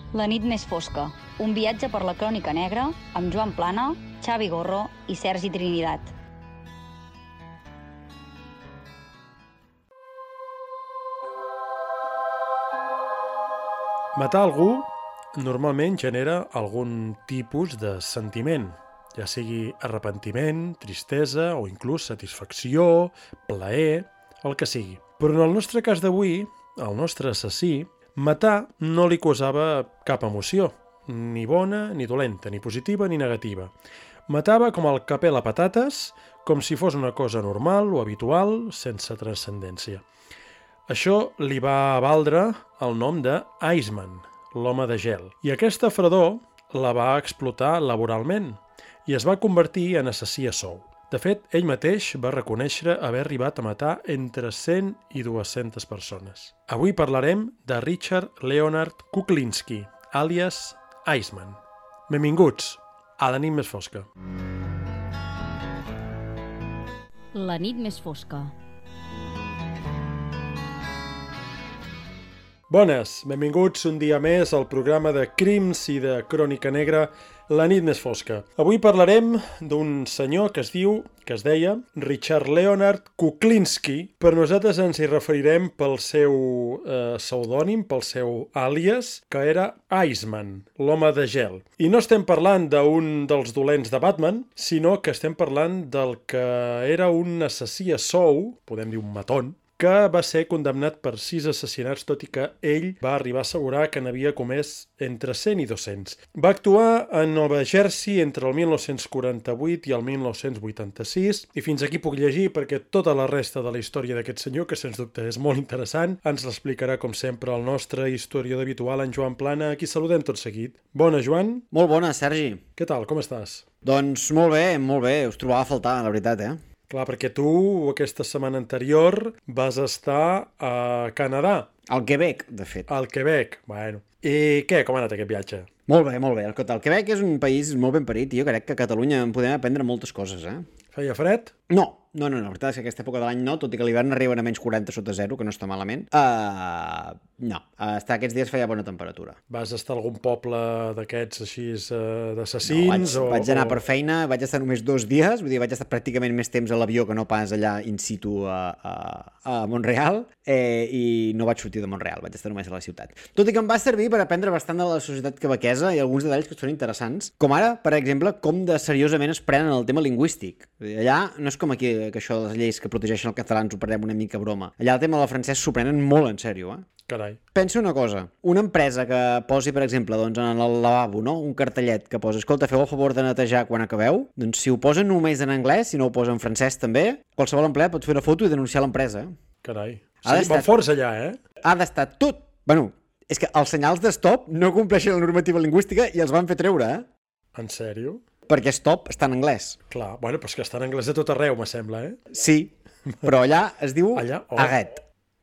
La nit més fosca, un viatge per la crònica negra amb Joan Plana, Xavi Gorro i Sergi Trinidad. Matar algú normalment genera algun tipus de sentiment, ja sigui arrepentiment, tristesa o inclús satisfacció, plaer, el que sigui. Però en el nostre cas d'avui, el nostre assassí, matar no li causava cap emoció, ni bona ni dolenta, ni positiva ni negativa. Matava com el que pela patates, com si fos una cosa normal o habitual, sense transcendència. Això li va valdre el nom de Iceman, l'home de gel. I aquesta fredor la va explotar laboralment i es va convertir en assassí a sou. De fet, ell mateix va reconèixer haver arribat a matar entre 100 i 200 persones. Avui parlarem de Richard Leonard Kuklinski, àlies Iceman. Benvinguts a La nit més fosca. La nit més fosca. Bones, benvinguts un dia més al programa de crims i de crònica negra La nit més fosca. Avui parlarem d'un senyor que es deia Richard Leonard Kuklinski, però nosaltres ens hi referirem pel seu pseudònim, pel seu àlies, que era Iceman, l'home de gel. I no estem parlant d'un dels dolents de Batman, sinó que estem parlant del que era un assassí a sou, podem dir un matón, que va ser condemnat per 6 assassinats, tot i que ell va arribar a assegurar que n'havia comès entre 100 i 200. Va actuar a Nova Jersey entre el 1948 i el 1986, i fins aquí puc llegir perquè tota la resta de la història d'aquest senyor, que sens dubte és molt interessant, ens l'explicarà com sempre el nostre historiador habitual, en Joan Plana, a qui saludem tot seguit. Bona, Joan. Molt bona, Sergi. Què tal, com estàs? Doncs molt bé, us trobava a faltar, la veritat, Clar, perquè tu aquesta setmana anterior vas estar a Canadà. Al Quebec, de fet. Al Quebec, bueno. I què, com ha anat aquest viatge? Molt bé. El Quebec és un país molt ben parit i jo crec que a Catalunya en podem aprendre moltes coses, Feia fred? No, la veritat és que aquesta època de l'any no, tot i que a l'hivern arriben a menys 40 sota 0, que no està malament. No, aquests dies feia bona temperatura. Vas estar a algun poble d'aquests així d'assassins? No, vaig anar per feina, vaig estar només 2 dies, vull dir, vaig estar pràcticament més temps a l'avió que no pas allà in situ a Montreal, i no vaig sortir de Montreal, vaig estar només a la ciutat. Tot i que em va servir per aprendre bastant de la societat quebequesa i alguns detalls que són interessants, com ara, per exemple, com de seriosament es prenen el tema lingüístic. Allà no és com aquí, que això de les lleis que protegeixen els catalans ho perdem una mica broma. Allà el tema del francès s'ho prenen molt en sèrio, Carai. Pensa una cosa, una empresa que posi, per exemple, doncs, en el lavabo, no? Un cartellet que posa, escolta, feu el favor de netejar quan acabeu, doncs si ho posen només en anglès, si no ho posa en francès també, qualsevol empleat pot fer una foto i denunciar l'empresa. Carai. Sí, van forts allà, Ha d'estar tot. Bueno, és que els senyals de stop no compleixen la normativa lingüística i els van fer treure, En sèrio? Perquè stop està en anglès. Clar, bueno, però és que està en anglès de tot arreu, me sembla, Sí, però allà es diu aguet.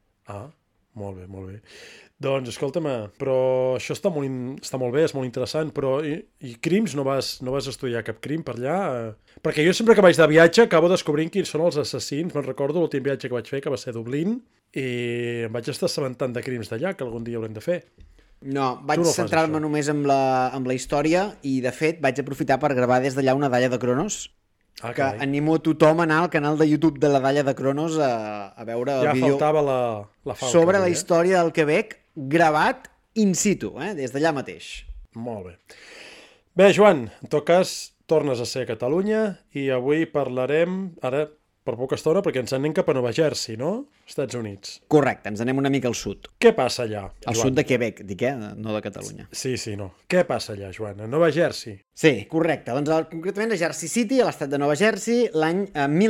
Molt bé. Doncs, escolta'm, però això està molt bé, és molt interessant, però i crims? No vas estudiar cap crim per allà? Perquè jo sempre que vaig de viatge acabo descobrint quins són els assassins. Me'n recordo l'últim viatge que vaig fer, que va ser a Dublín, i em vaig estar assabentant de crims d'allà, que algun dia haurem de fer. No, vaig centrar-me només amb la història i, de fet, vaig aprofitar per gravar des d'allà una dalla de Cronos, que animo a tothom a anar al canal de YouTube de la dalla de Cronos a veure el vídeo. Ja faltava la falca. Sobre la història del Quebec, gravat in situ, des d'allà mateix. Molt bé. Bé, Joan, en tot cas, tornes a ser a Catalunya i avui parlarem, ara per poca estona, perquè ens anem cap a Nova Jersey, no? Estats Units. Correcte, ens anem una mica al sud. Què passa allà, Joan? Al sud de Quebec, dic, no de Catalunya. Sí, no. Què passa allà, Joan? A Nova Jersey? Sí, correcte. Doncs concretament a Jersey City, a l'estat de Nova Jersey, l'any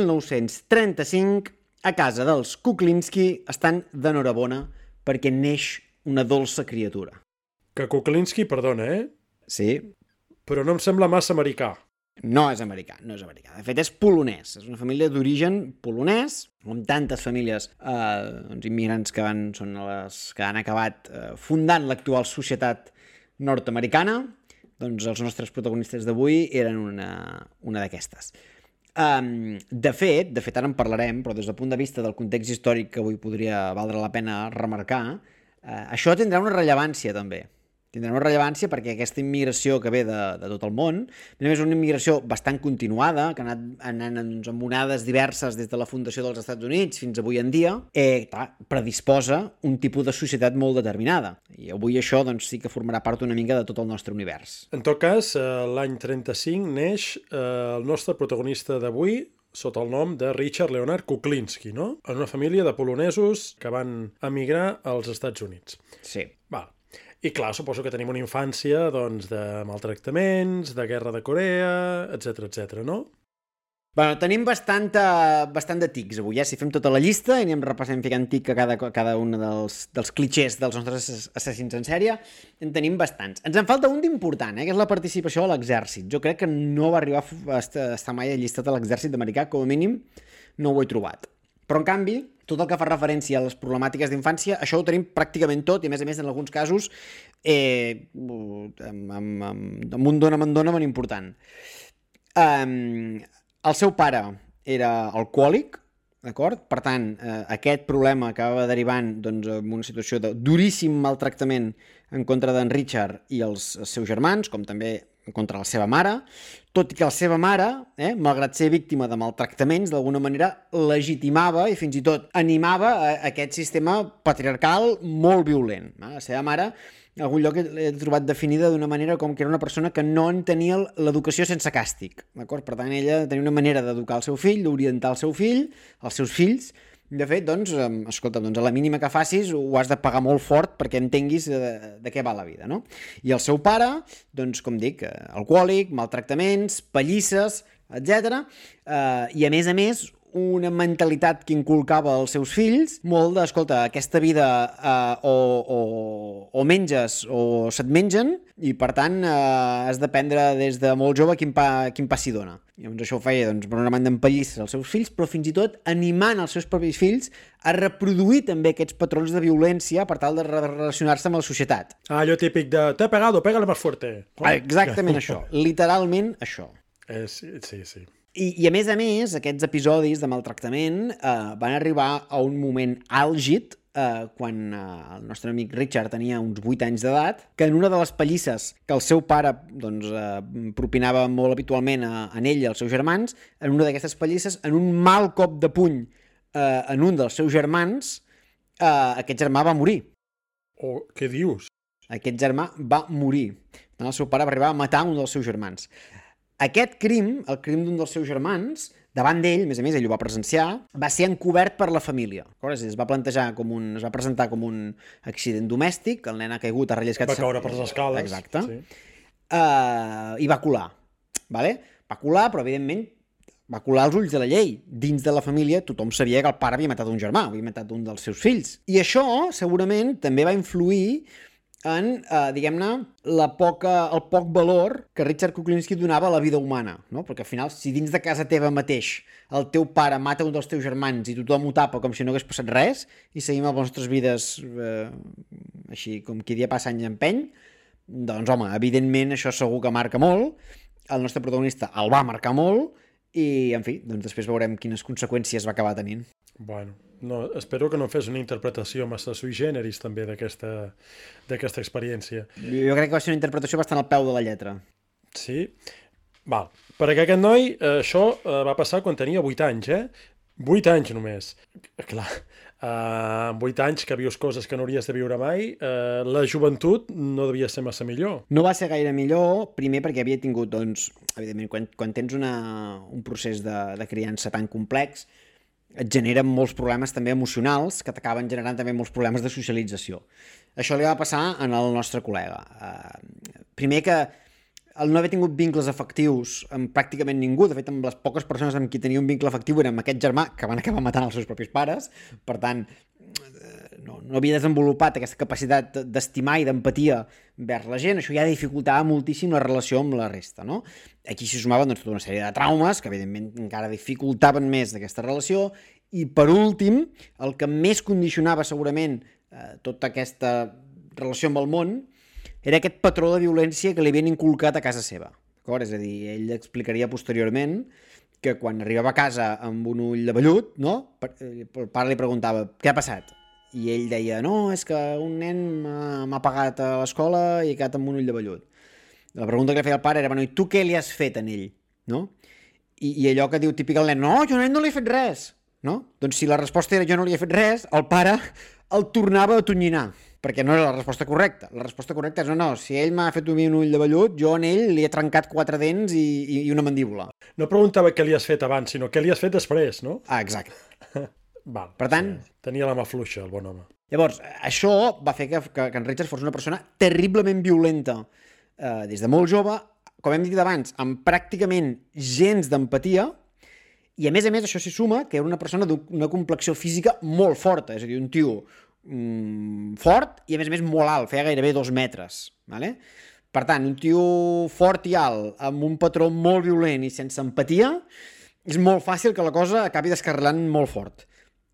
1935, a casa dels Kuklinski estan d'enhorabona perquè neix una dolça criatura. Que Kuklinski, perdona, Sí. Però no em sembla massa americà. No és americà. De fet, és polonès. És una família d'origen polonès, com tantes famílies immigrants que són les que han acabat fundant l'actual societat nord-americana. Doncs els nostres protagonistes d'avui eren una d'aquestes. De fet, ara en parlarem, però des del punt de vista del context històric que avui podria valdre la pena remarcar, això tindrà una rellevància també. tindrà una rellevància perquè aquesta immigració que ve de tot el món, a més una immigració bastant continuada, que ha anat doncs, amb onades diverses des de la fundació dels Estats Units fins avui en dia, clar, predisposa un tipus de societat molt determinada. I avui això doncs, sí que formarà part una mica de tot el nostre univers. En tot cas, l'any 35 neix el nostre protagonista d'avui, sota el nom de Richard Leonard Kuklinski, no? En una família de polonesos que van emigrar als Estats Units. Sí. Val. I clar, suposo que tenim una infància doncs, de maltractaments, de guerra de Corea, etc, no? Bueno, tenim bastant de tics avui, Si fem tota la llista i anem repassant ficant tic a cada un dels clichés dels nostres assassins en sèrie, en tenim bastants. Ens en falta un d'important, que és la participació a l'exèrcit. Jo crec que no va arribar a estar mai allistat a l'exèrcit americà, com a mínim no ho he trobat. Però, en canvi, tot el que fa referència a les problemàtiques d'infància, això ho tenim pràcticament tot i, a més, en alguns casos, amb un dona important. El seu pare era alcohòlic, d'acord? Per tant, aquest problema acabava derivant doncs, en una situació de duríssim maltractament en contra d'en Richard i els seus germans, com també contra la seva mare, tot i que la seva mare, malgrat ser víctima de maltractaments, d'alguna manera legitimava i fins i tot animava aquest sistema patriarcal molt violent. La seva mare, en algun lloc l'he trobat definida d'una manera com que era una persona que no entenia l'educació sense càstig. D'acord? Per tant, ella tenia una manera d'educar el seu fill, d'orientar el seu fill, els seus fills. De fet, doncs, escolta, doncs a la mínima que facis ho has de pagar molt fort perquè entenguis de què va la vida, no? I el seu pare, doncs, com dic, alcohòlic, maltractaments, pallisses, etc. I, a més, una mentalitat que inculcava als seus fills, molt de, escolta, aquesta vida o menges o se't mengen, i per tant has d'aprendre des de molt jove quin pa s'hi dona. Llavors això ho feia doncs, per una banda en pallisses als seus fills, però fins i tot animant els seus propis fills a reproduir també aquests patrons de violència per tal de relacionar-se amb la societat. Allò típic de t'he pegado, pégale más fuerte. Exactament això, literalment això. Sí. I a més, aquests episodis de maltractament van arribar a un moment àlgid quan el nostre amic Richard tenia uns 8 anys d'edat, que en una de les pallisses que el seu pare doncs, propinava molt habitualment a ell i als seus germans, en una d'aquestes pallisses, en un mal cop de puny en un dels seus germans, aquest germà va morir. Oh, què dius? Aquest germà va morir. El seu pare va arribar a matar un dels seus germans. Aquest crim, el crim d'un dels seus germans, davant d'ell, a més, ell ho va presenciar, va ser encobert per la família. Es va presentar com un accident domèstic, el nen ha caigut, ha relliscat... Va caure per les escales. Exacte. Sí. I va colar. Vale? Va colar, però evidentment va colar als ulls de la llei. Dins de la família tothom sabia que el pare havia matat un germà, havia matat un dels seus fills. I això, segurament, també va influir en, diguem-ne, el poc valor que Richard Kuklinski donava a la vida humana, no? Perquè al final, si dins de casa teva mateix el teu pare mata un dels teus germans i tothom ho tapa com si no hagués passat res i seguim les nostres vides així com qui dia passa any empeny, doncs home, evidentment això segur que marca molt, el nostre protagonista el va marcar molt i, en fi, doncs després veurem quines conseqüències va acabar tenint. Bueno, no, espero que no fes una interpretació massa sui generis també d'aquesta experiència. Jo crec que va ser una interpretació bastant al peu de la lletra. Sí? Val. Perquè aquest noi, això va passar quan tenia 8 anys, 8 anys només. Clar, amb 8 anys que vius coses que no hauries de viure mai, la joventut no devia ser massa millor. No va ser gaire millor, primer perquè havia tingut, doncs, evidentment, quan tens un procés de criança tan complex, et generen molts problemes també emocionals que t'acaben generant també molts problemes de socialització. Això li va passar al nostre col·lega. Primer que el no haver tingut vincles afectius amb pràcticament ningú, de fet amb les poques persones amb qui tenia un vincle afectiu era amb aquest germà que van acabar matant els seus propis pares, per tant no havia desenvolupat aquesta capacitat d'estimar i d'empatia vers la gent, això ja dificultava moltíssim la relació amb la resta, no? Aquí s'hi sumaven doncs, tota una sèrie de traumes que evidentment encara dificultaven més d'aquesta relació i per últim, el que més condicionava segurament tota aquesta relació amb el món era aquest patró de violència que li havien inculcat a casa seva. És a dir, ell explicaria posteriorment que quan arribava a casa amb un ull de vellut, no? El pare li preguntava què ha passat? i ell deia, no, és que un nen m'ha pagat a l'escola i he quedat amb un ull de vellut. La pregunta que li feia el pare era, bueno, i tu què li has fet a ell? No? I allò que diu típic el nen, no, jo a ell no li he fet res. No? Doncs si la resposta era jo no li he fet res, el pare el tornava a tonyinar, perquè no era la resposta correcta. La resposta correcta és no, si ell m'ha fet un ull de vellut, jo en ell li he trencat 4 dents i una mandíbula. No preguntava què li has fet abans, sinó què li has fet després, no? Ah, exacte. Val, Per tant... sí, tenia la mà fluixa, el bon home. Llavors, això va fer que en Richards fos una persona terriblement violenta des de molt jove, com hem dit abans, amb pràcticament gens d'empatia, i a més, això s'hi suma que era una persona d'una complexió física molt forta, és a dir, un tio fort i a més molt alt, feia gairebé 2 metres. Vale? Per tant, un tio fort i alt, amb un patró molt violent i sense empatia, és molt fàcil que la cosa acabi descarrilant molt fort.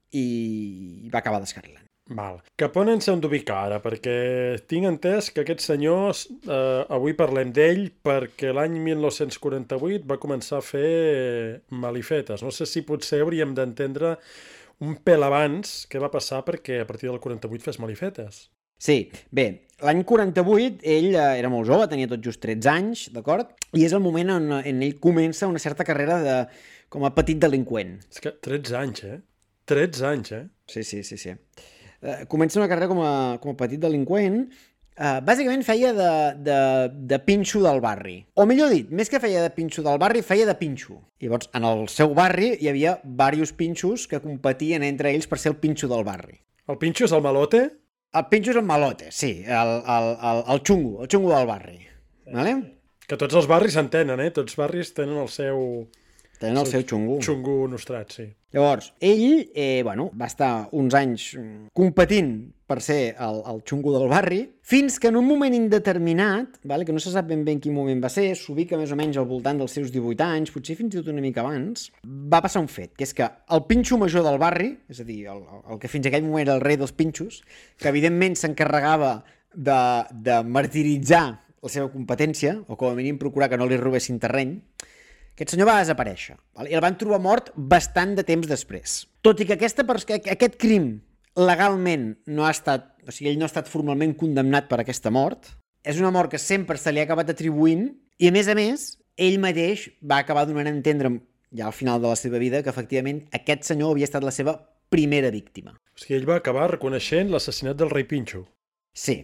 I va acabar descarrilant. Val. Cap on ens hem d'ubicar ara? Perquè tinc entès que aquests senyors, avui parlem d'ell perquè l'any 1948 va començar a fer malifetes. No sé si potser hauríem d'entendre un pèl abans què va passar perquè a partir del 48 fes malifetes. Sí, bé, l'any 48 ell era molt jove, tenia tot just 13 anys, d'acord? I és el moment on ell comença una certa carrera com a petit delinqüent. És que 13 anys, 13 anys, Sí. Comença una carrera com a petit delinqüent. Bàsicament feia de pinxo del barri. O millor dit, més que feia de pinxo del barri, feia de pinxo. Llavors, en el seu barri hi havia diversos pinxos que competien entre ells per ser el pinxo del barri. El pinxo és el malote? El pinxo és el malote, sí, el xungo del barri. Vale? Que tots els barris s'entenen, Tots els barris tenen el seu... Tenen el seu xungo. Xungo nostrat, sí. Llavors, ell va estar uns anys competint per ser el xungo del barri, fins que en un moment indeterminat, que no se sap ben bé en quin moment va ser, s'ubica més o menys al voltant dels seus 18 anys, potser fins i tot una mica abans, va passar un fet, que és que el pinxo major del barri, és a dir, el que fins aquell moment era el rei dels pinxos, que evidentment s'encarregava de martiritzar la seva competència, o com a mínim procurar que no li robessin terreny, aquest senyor va desaparèixer, i el van trobar mort bastant de temps després. Tot i que aquest crim legalment no ha estat, o sigui, ell no ha estat formalment condemnat per aquesta mort, és una mort que sempre se li ha acabat atribuint i, a més, ell mateix va acabar donant a entendre, ja al final de la seva vida, que efectivament aquest senyor havia estat la seva primera víctima. O sigui, ell va acabar reconeixent l'assassinat del rei Pinxo. Sí.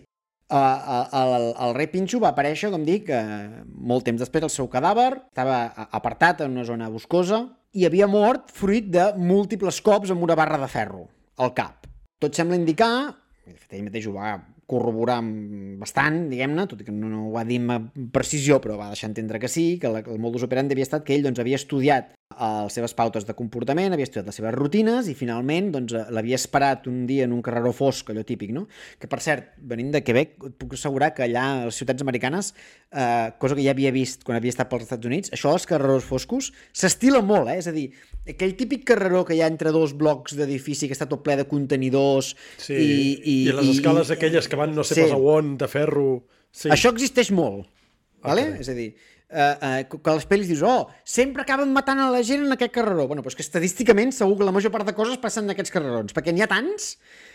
El rei Pinxo va aparèixer, com dic, molt temps després. El seu cadàver estava apartat en una zona boscosa i havia mort fruit de múltiples cops amb una barra de ferro al cap. Tot sembla indicar, de fet ell mateix ho va corroborar bastant, diguem-ne, tot i que no ho va dir amb precisió, però va deixar entendre que sí, que el modus operandi havia estat que ell havia estudiat les seves pautes de comportament, havia estudiat les seves rutines i finalment l'havia esperat un dia en un carreró fosc, allò típic, no? Que per cert, venint de Quebec, et puc assegurar que allà a les ciutats americanes, cosa que ja havia vist quan havia estat pels Estats Units, això dels carrerons foscos s'estila molt, és a dir, aquell típic carreró que hi ha entre dos blocs d'edifici que està tot ple de contenidors i les escales aquelles que van no sé pas a on, de ferro... Sí. Això existeix molt, vale? És a dir, que les pel·lis dius, sempre acaben matant a la gent en aquest carreró. Bueno, però és que estadísticament segur que la major part de coses passen en aquests carrerons, perquè n'hi ha tants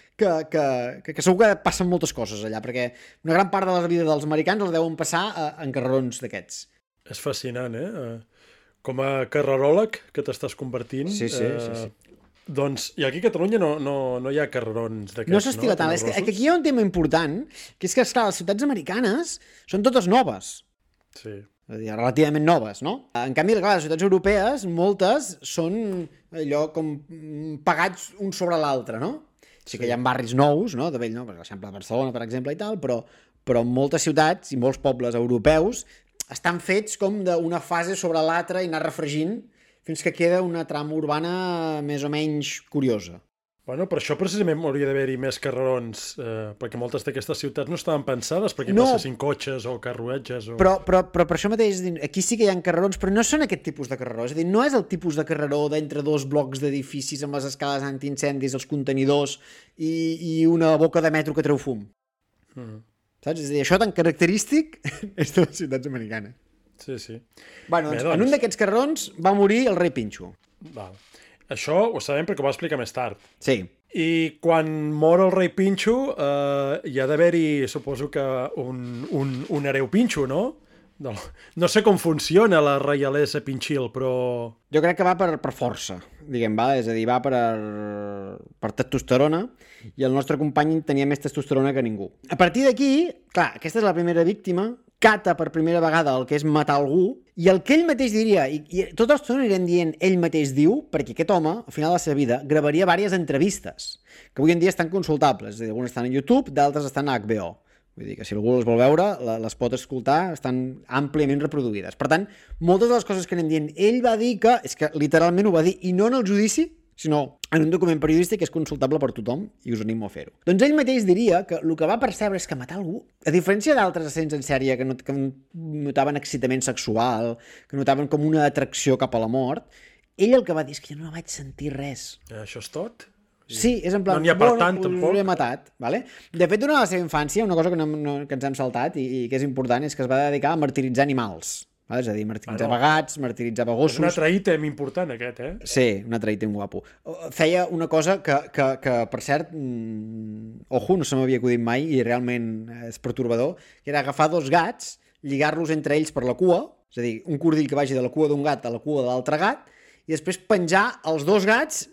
que segur que passen moltes coses allà, perquè una gran part de la vida dels americans la deuen passar en carrerons d'aquests. És fascinant, Com a carreròleg que t'estàs convertint. Sí. Doncs, i aquí a Catalunya no hi ha carrerons d'aquests, no s'estila tant. És que aquí hi ha un tema important, que és que, esclar, les ciutats americanes són totes noves. Sí. És a dir, relativament noves, no? En canvi, clar, les ciutats europees, moltes són allò com pagats un sobre l'altre, no? Sí que hi ha barris nous, no? De vell, no? Per exemple, a Barcelona, per exemple, i tal, però moltes ciutats i molts pobles europeus estan fets com d'una fase sobre l'altra i anar refregint fins que queda una trama urbana més o menys curiosa. Bueno, per això precisament hauria d'haver-hi més carrerons, perquè moltes d'aquestes ciutats no estaven pensades perquè passessin cotxes o carruatges. Però per això mateix, aquí sí que hi ha carrerons, però no són aquest tipus de carreró. És a dir, no és el tipus de carreró d'entre dos blocs d'edificis amb les escales antiincendis, els contenidors i una boca de metro que treu fum. Saps? És a dir, això tan característic és de les ciutats americanes. Sí. Bueno, doncs, en un d'aquests carrerons va morir el rei Pinxo. Val. Això ho sabem perquè ho va explicar més tard. Sí. I quan mor el rei Pinxo hi ha d'haver-hi, suposo que un hereu Pinxo, no? No sé com funciona la reialesa pinxil, però... Jo crec que va per força, diguem, va? És a dir, va per testosterona, i el nostre company tenia més testosterona que ningú. A partir d'aquí, clar, aquesta és la primera víctima, cata per primera vegada el que és matar algú, i el que ell mateix diria, i tota l'estona anirem dient ell mateix diu, perquè aquest home, al final de la seva vida, gravaria diverses entrevistes, que avui en dia estan consultables, és a dir, algunes estan a YouTube, d'altres estan a HBO. Vull dir que si algú les vol veure, les pot escoltar, estan àmpliament reproduïdes. Per tant, moltes de les coses que anem dient, ell va dir que, és que literalment ho va dir, i no en el judici, sinó en un document periodístic que és consultable per tothom, i us animo a fer-ho. Doncs ell mateix diria que el que va percebre és que matar algú, a diferència d'altres assassins en sèrie que notaven excitament sexual, que notaven com una atracció cap a la mort, ell el que va dir és que jo no vaig sentir res. Això és tot? Sí, és en plan, no n'hi ha per tant, tampoc. Us he matat, vale? De fet, durant la seva infància, una cosa que ens hem saltat i que és important és que es va dedicar a martiritzar animals. Vale? És a dir, martiritzava gats, martiritzava gossos... És un altre ítem important, aquest, Sí, un altre ítem guapo. Feia una cosa que per cert, ojo, no se m'havia acudit mai i realment és pertorbador, que era agafar dos gats, lligar-los entre ells per la cua, és a dir, un cordill que vagi de la cua d'un gat a la cua de l'altre gat, i després penjar els dos gats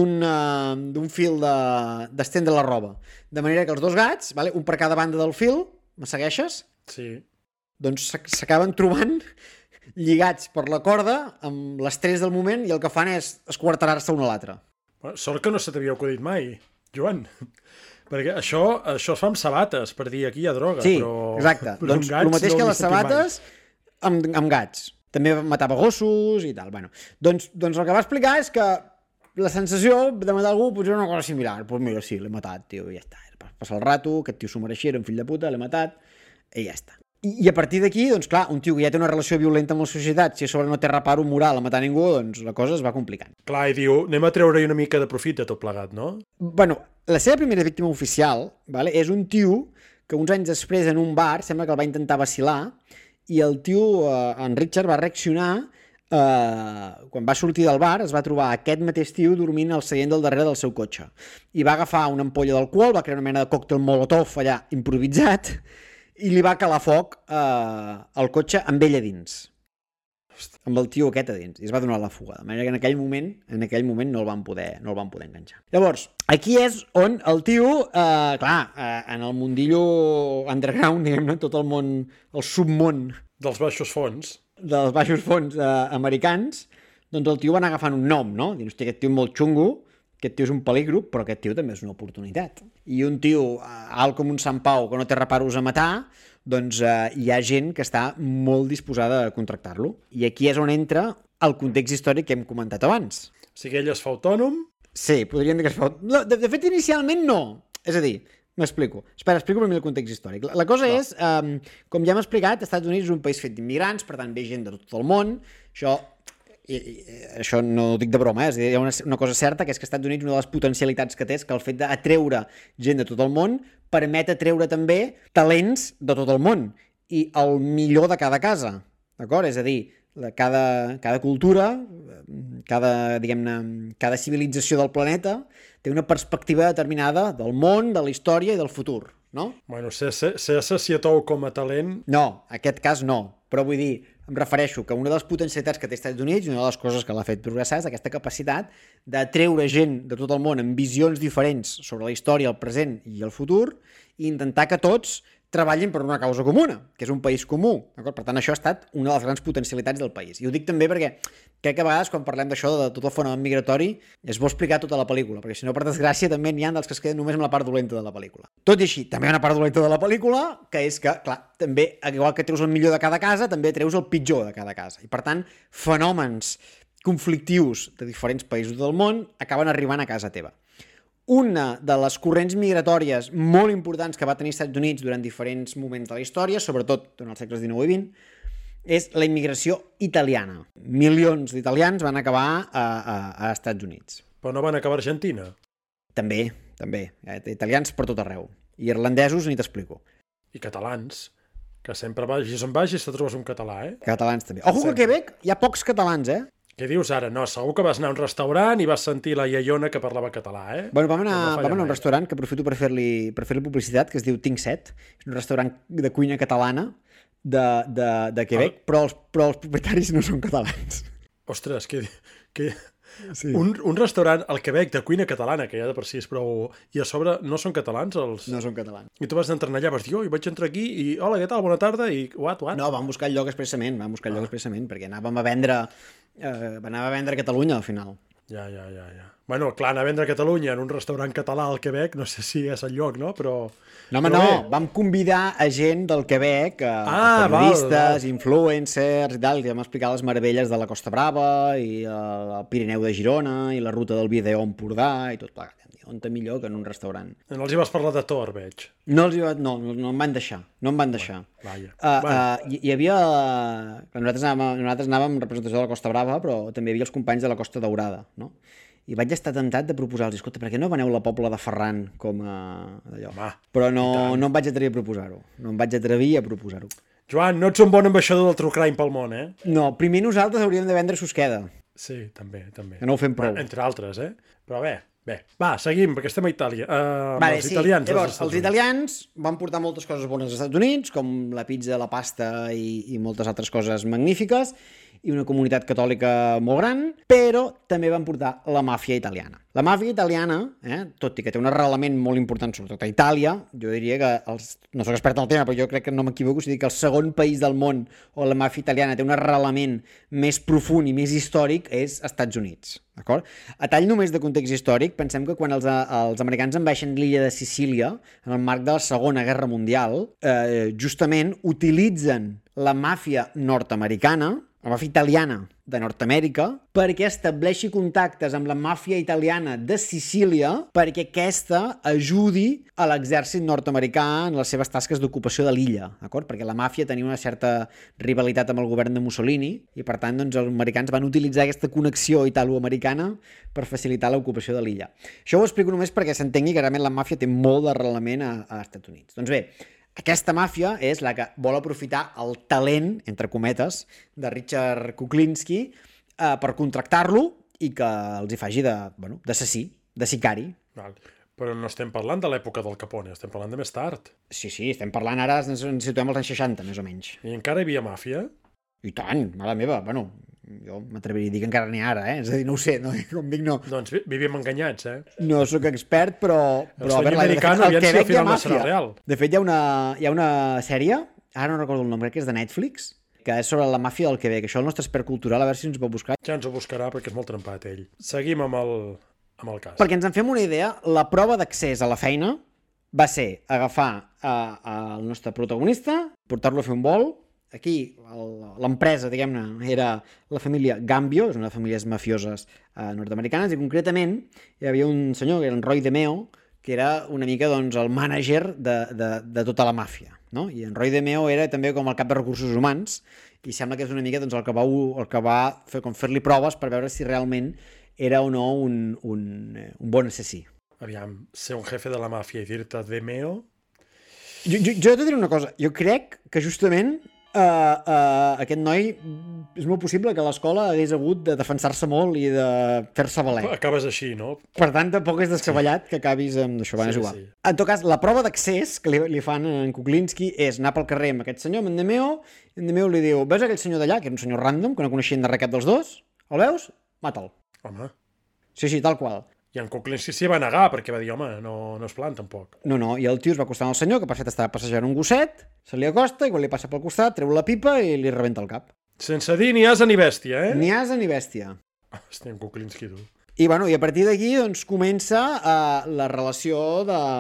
d'un fil d'estendre la roba. De manera que els dos gats, vale, un per cada banda del fil, me segueixes? Sí. Doncs s'acaben trobant lligats per la corda amb l'estrès del moment i el que fan és esquarterar-se un a l'altre. Sort que no se t'havia acudit mai, Joan. Perquè això es fa amb sabates, per dir aquí hi ha droga. Sí, però... exacte. Doncs el mateix que les sabates amb gats. També matava gossos i tal. Bueno, doncs el que va explicar és que la sensació de matar algú potser era una cosa similar. Doncs mira, sí, l'he matat, tio, i ja està. Passa el rato, aquest tio s'ho mereixia, era un fill de puta, l'he matat, i ja està. I a partir d'aquí, doncs clar, un tio que ja té una relació violenta amb la societat, si a sobre no té reparo moral a matar ningú, doncs la cosa es va complicant. Clar, i diu, anem a treure-hi una mica de profit de tot plegat, no? Bueno, la seva primera víctima oficial, vale, és un tio que uns anys després en un bar, sembla que el va intentar vacilar, i el tio, en Richard, va reaccionar quan va sortir del bar es va trobar aquest mateix tio dormint al seient del darrere del seu cotxe i va agafar una ampolla d'alcohol, va crear una mena de còctel molotov allà improvisat i li va calar foc al cotxe amb ell a dins, amb el tio aquest a dins, i es va donar la fuga, de manera que en aquell moment no el van poder enganxar. Llavors, aquí és on el tio, en el mundillo underground, diguem-ne, tot el món, el submón dels baixos fons americans, doncs el tio va anar agafant un nom, no? Dius, hòstia, aquest tio és molt xungo, aquest tio és un peligro, però aquest tio també és una oportunitat. I un tio alt com un Sant Pau que no té reparos a matar, doncs hi ha gent que està molt disposada a contractar-lo. I aquí és on entra el context històric que hem comentat abans. O sigui, ell es fa autònom? Sí, podríem dir que es fa... No, de fet, inicialment no. És a dir, m'explico. Espera, explico primer el context històric. La cosa és, com ja hem explicat, els Estats Units és un país fet d'immigrants, per tant ve gent de tot el món. Això no ho dic de broma, és a dir, hi ha una cosa certa, que és que als Estats Units una de les potencialitats que té és que el fet d'atreure gent de tot el món permet atreure també talents de tot el món i el millor de cada casa, d'acord? És a dir, cada cultura, cada civilització del planeta té una perspectiva determinada del món, de la història i del futur, no? Bueno, ser assaciatou com a talent... No, en aquest cas no, però vull dir, em refereixo que una de les potencialitats que té els Estats Units, una de les coses que l'ha fet progressar és aquesta capacitat d'atreure gent de tot el món amb visions diferents sobre la història, el present i el futur i intentar que tots treballin per una causa comuna, que és un país comú. Per tant, això ha estat una de les grans potencialitats del país. I ho dic també perquè crec que a vegades quan parlem d'això, de tot el fenomen migratori, és bo explicar tota la pel·lícula, perquè si no, per desgràcia, també n'hi ha dels que es queden només amb la part dolenta de la pel·lícula. Tot i així, també hi ha una part dolenta de la pel·lícula, que és que, clar, també, igual que treus el millor de cada casa, també treus el pitjor de cada casa. I, per tant, fenòmens conflictius de diferents països del món acaben arribant a casa teva. Una de les corrents migratòries molt importants que va tenir els Estats Units durant diferents moments de la història, sobretot durant els segles XIX i XX, és la immigració italiana. Milions d'italians van acabar a Estats Units. Però no van acabar a Argentina? També. Italians per tot arreu. I irlandesos ni t'explico. I catalans, que sempre vagis on vagis te trobes un català, eh? Catalans també. Ojo que a Quebec hi ha pocs catalans, eh? Què dius ara? No, segur que vas anar a un restaurant i vas sentir la iaiona que parlava català, eh? Bueno, vam anar No falla a un mai. restaurant que aprofito per fer-li publicitat, que es diu Tinc Set. És un restaurant de cuina catalana de Quebec, però els propietaris no són catalans. Ostres, que... Sí. Un restaurant al Quebec de cuina catalana, que ja de per si és prou... I a sobre no són catalans els... No són catalans. I tu vas entrar allà, vas dir, oi, vaig entrar aquí i hola, què tal, bona tarda, i what? No, vam buscar el lloc expressament, perquè anàvem a vendre Catalunya al final. Ja. Bueno, clar, anar a vendre a Catalunya en un restaurant català al Quebec, no sé si és el lloc, no? Però... No, home, però no, bé. vam convidar a gent del Quebec, periodistes, val. influencers i tal, i vam explicar les meravelles de la Costa Brava i el Pirineu de Girona i la ruta del Videó a Empordà i tot plegat. On té millor que en un restaurant. No els hi vas parlar de Thor, veig. No em van deixar. Vaja. Hi havia... Nosaltres anàvem en representació de la Costa Brava, però també hi havia els companys de la Costa Daurada, no? I vaig estar temptat de proposar-los, escolta, per què no veneu a la Pobla de Ferran com a allò? Home, Però no em vaig atrevir a proposar-ho. Joan, no ets un bon ambaixador del True Crime pel món, eh? No, primer nosaltres hauríem de vendre Susqueda, Sí, també. que no ho fem prou. Entre altres, eh? Però bé. Va, seguim, perquè estem a Itàlia. Vale, Els italians. Llavors, els italians van portar moltes coses bones als Estats Units, com la pizza, la pasta i moltes altres coses magnífiques, i una comunitat catòlica molt gran, però també van portar la màfia italiana. La màfia italiana, tot i que té un arrelament molt important, sobretot a Itàlia, jo diria que, no soc expert en el tema, però jo crec que no m'equivoco si dic que el segon país del món on la màfia italiana té un arrelament més profund i més històric és Estats Units. D'acord? A tall només de context històric, pensem que quan els americans envaixen l'illa de Sicília, en el marc de la Segona Guerra Mundial, justament utilitzen la màfia nord-americana, la màfia italiana de Nord-Amèrica, perquè estableixi contactes amb la màfia italiana de Sicília perquè aquesta ajudi a l'exèrcit nord-americà en les seves tasques d'ocupació de l'illa, d'acord? Perquè la màfia tenia una certa rivalitat amb el govern de Mussolini i, per tant, doncs, els americans van utilitzar aquesta connexió italo-americana per facilitar l'ocupació de l'illa. Això ho explico només perquè s'entengui que realment la màfia té molt d'arrelament als Estats Units. Doncs bé, aquesta màfia és la que vol aprofitar el talent, entre cometes, de Richard Kuklinski per contractar-lo i que els hi faci d'assassí, de sicari. Val. Però no estem parlant de l'època del Capone, estem parlant de més tard. Sí, estem parlant ara, ens situem als anys 60, més o menys. I encara hi havia màfia? I tant, mare meva, jo m'atreviria a dir que encara n'hi ha ara, és a dir, no ho sé, com dic, no. Doncs vivíem enganyats, No sóc expert, però el sueño americano, aviam si al final no serà real. De fet, hi ha una sèrie, ara no recordo el nom, crec que és de Netflix, que és sobre la màfia del Quebec. Això el nostre expert cultural, a veure si ens ho pot buscar. Ja ens ho buscarà perquè és molt trempat ell. Seguim amb el cas. Perquè ens en fem una idea, la prova d'accés a la feina va ser agafar el nostre protagonista, portar-lo a fer un vol. Aquí l'empresa, diguem-ne, era la família Gambio, és una de les famílies mafioses nord-americanes, i concretament hi havia un senyor, que era en Roy DeMeo, que era una mica doncs, el mànager de tota la màfia, no? I en Roy DeMeo era també com el cap de recursos humans, i sembla que és una mica doncs, el que va fer-li proves per veure si realment era o no un bon assassí. Aviam, ser un jefe de la màfia i dir-te DeMeo... Jo t'he dit una cosa, jo crec que justament aquest noi és molt possible que a l'escola hagués hagut de defensar-se molt i de fer-se valer. Acabes així, no? Per tant, tampoc és descabellat que acabis amb això, és igual. Sí. En tot cas, la prova d'accés que li fan en Kuklinski és anar pel carrer amb aquest senyor, amb en Demeo, i en Demeo li diu, veus aquell senyor d'allà, que era un senyor random, que no coneixien de res cap dels dos? El veus? Mata'l. Home. Sí, tal qual. I en Kuklinski s'hi va negar, perquè va dir, home, no és plan, tampoc. No, i el tio es va acostar al senyor, que per fet estava passejant un gosset, se li acosta, i quan li passa pel costat, treu la pipa i li rebenta el cap. Sense dir ni asa ni bèstia, eh? Ni asa ni bèstia. Hosti, en Kuklinski, tu. I a partir d'aquí doncs, comença la relació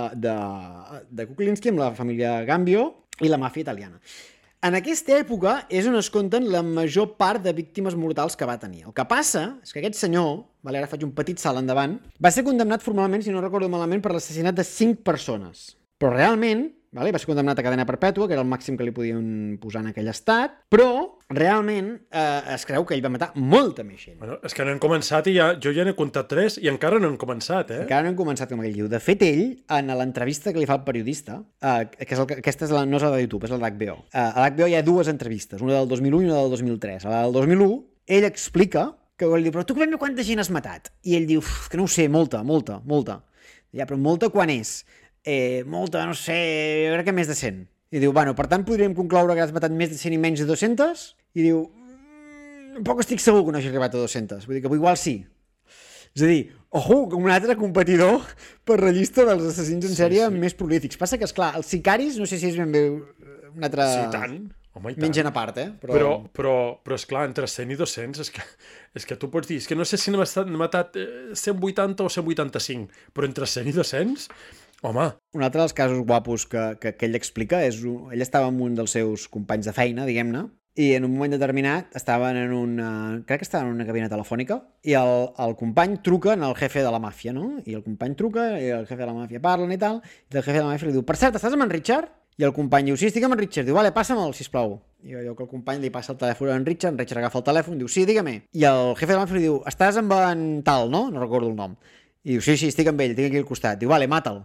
de Kuklinski amb la família Gambio i la màfia italiana. En aquesta època és on es compten la major part de víctimes mortals que va tenir. El que passa és que aquest senyor, ara faig un petit salt endavant, va ser condemnat formalment, si no recordo malament, per l'assassinat de 5 persones. Però realment, va ser condemnat a cadena perpètua, que era el màxim que li podien posar en aquell estat, però realment es creu que ell va matar molta més gent. Bueno, és que no hem començat i jo ja n'he comptat 3 i encara no hem començat, eh? Encara no hem començat com aquell diu. De fet, ell, en l'entrevista que li fa el periodista, aquesta no és la de YouTube, és la d'HBO. A l'HBO hi ha 2 entrevistes, una del 2001 i una del 2003. A la del 2001, ell explica que li diu, però tu quanta gent has matat? I ell diu, que no ho sé, molta. Ja, però molta quan és? Molta, no sé, jo crec que més de 100. I diu, bueno, per tant podríem concloure que has matat més de 100 i menys de 200? I diu, tampoc estic segur que no hagi arribat a 200. Vull dir que igual sí. És a dir, ojo, un altre competidor per la llista dels assassins en sèrie més prolífics. Passa que, esclar, els sicaris, no sé si és ben bé un altre... Sí, tant. Home, i tant. Mengen a part, Però esclar, entre 100 i 200 és que tu pots dir, és que no sé si n'hem matat 180 o 185, però entre 100 i 200, home... Un altre dels casos guapos que ell explica és... Ell estava amb un dels seus companys de feina, diguem-ne, i en un moment determinat estaven en crec que estaven en una cabina telefònica i el company truca al jefe de la màfia, no? I el company truca i el jefe de la màfia parlen i tal, i el jefe de la màfia li diu, per cert, estàs amb en Richard? I el company diu, sí, estic amb en Richard. Diu, vale, passa'm-el, sisplau. I allò que el company li passa el telèfon a en Richard agafa el telèfon, diu, sí, digue-me. I el jefe de la màfia li diu, estàs amb en tal, no? No recordo el nom. I diu, sí, estic amb ell, tinc aquí al costat. Diu, vale, mata'l.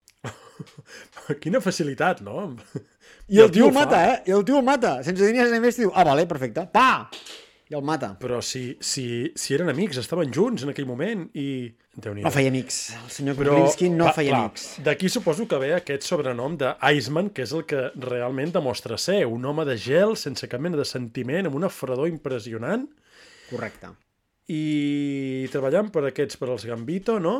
Quina facilitat, no? I el tio el mata, I el tio el mata. Sense dir ni res més, diu, vale, perfecte. Pa! I el mata. Però si eren amics, estaven junts en aquell moment i... No feia amics. El senyor Kuklinski no feia amics. D'aquí suposo que ve aquest sobrenom de Iceman, que és el que realment demostra ser un home de gel sense cap mena de sentiment, amb una fredor impressionant. Correcte. I treballant per els Gambito, no?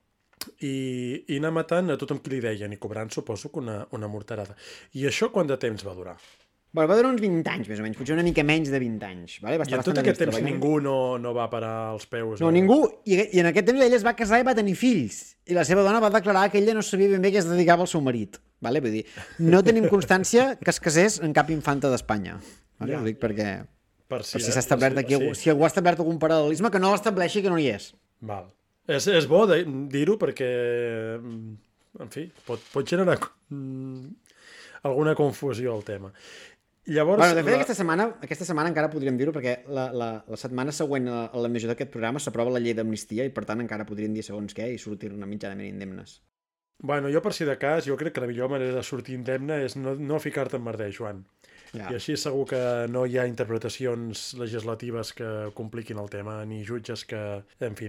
I anar matant a tothom qui li deien i cobrant, suposo, que una morterada. I això quant de temps va durar? Bueno, va durar uns 20 anys, més o menys, potser una mica menys de 20 anys. Vale? I en tot aquest temps ningú no va parar els peus? No, ningú. I en aquest temps ell es va casar i va tenir fills. I la seva dona va declarar que ella no sabia ben bé què es dedicava al seu marit. Vale? Vull dir, no tenim constància que es casés en cap infanta d'Espanya. Vale? Ja. Ho dic perquè... Per si s'ha establert aquí... Sí. Si algú ha establert algun paral·lelisme, que no l'estableixi, que no hi és. Val. És bo dir-ho perquè, en fi, pot generar alguna confusió al tema. Llavors, bueno, de fet, aquesta setmana encara podríem dir-ho perquè la setmana següent a l'emissió d'aquest programa s'aprova la llei d'amnistia i per tant encara podríem dir segons què i sortir-ne mitjanament indemnes. Bueno, jo per si de cas, jo crec que la millor manera de sortir indemne és no ficar-te en merder, Joan. Ja. I així segur que no hi ha interpretacions legislatives que compliquin el tema, ni jutges que... En fi.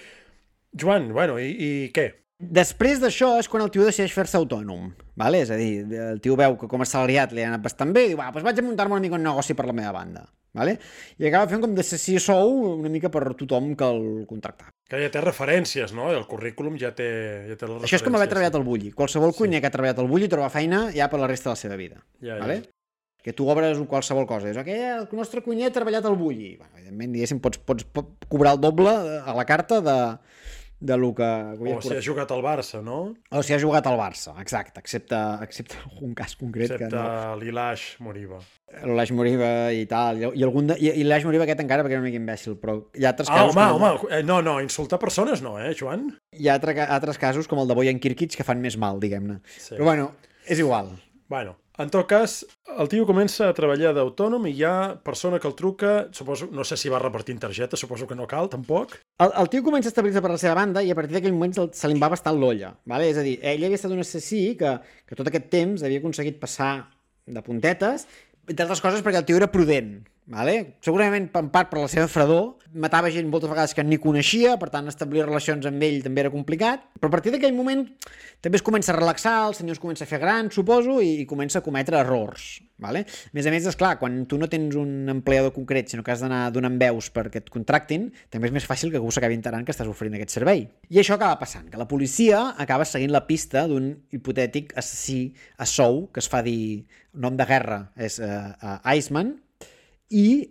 Joan, bueno, i què? Després d'això és quan el tio decideix fer-se autònom, vale? És a dir, el tio veu que com a assalariat li ha anat bastant bé i diu, doncs vaig a muntar-me una mica un negoci per la meva banda, vale? I acaba fent com d'assassí sou una mica per tothom que el contractava. Que ja té referències, no? El currículum ja té les referències. Això és com haver treballat al Bulli. Qualsevol cuiner que ha treballat al Bulli troba feina ja per la resta de la seva vida, vale? Que tu obres qualsevol cosa. Dius, el nostre cuiner ha treballat al Bulli. Bueno, evidentment, diguéssim, pots cobrar el doble a la carta de lo que... O si ha jugat al Barça, no? O si ha jugat al Barça, exacte, excepte un cas concret. Excepte que no. L'Ilaix Moriba. L'Ilaix Moriba i tal, i l'Ilaix Moriba aquest encara perquè era una mica imbècil, però hi ha altres casos... Home, no, insultar persones no, Joan? Hi ha altres casos com el de Bojan Kirkic que fan més mal, diguem-ne. Sí. Però bueno, és igual. Bueno, en tot cas, el tio comença a treballar d'autònom i hi ha persona que el truca, suposo, no sé si va repartint targeta, suposo que no cal, tampoc. El tio comença a establir-se per la seva banda i a partir d'aquell moment se li va bastant l'olla, vale? És a dir, ell havia estat un assassí que tot aquest temps havia aconseguit passar de puntetes, entre altres coses perquè el tio era prudent, vale? Segurament en part per la seva fredor, matava gent moltes vegades que ni coneixia, per tant establir relacions amb ell també era complicat, però a partir d'aquell moment també es comença a relaxar, el senyor es comença a fer gran, suposo, i comença a cometre errors, vale? A més, esclar, quan tu no tens un empleador concret, sinó que has d'anar donant veus perquè et contractin, també és més fàcil que algú s'acabi enterant que estàs oferint aquest servei. I això acaba passant, que la policia acaba seguint la pista d'un hipotètic assassí a sou, que es fa dir nom de guerra, és Iceman, i,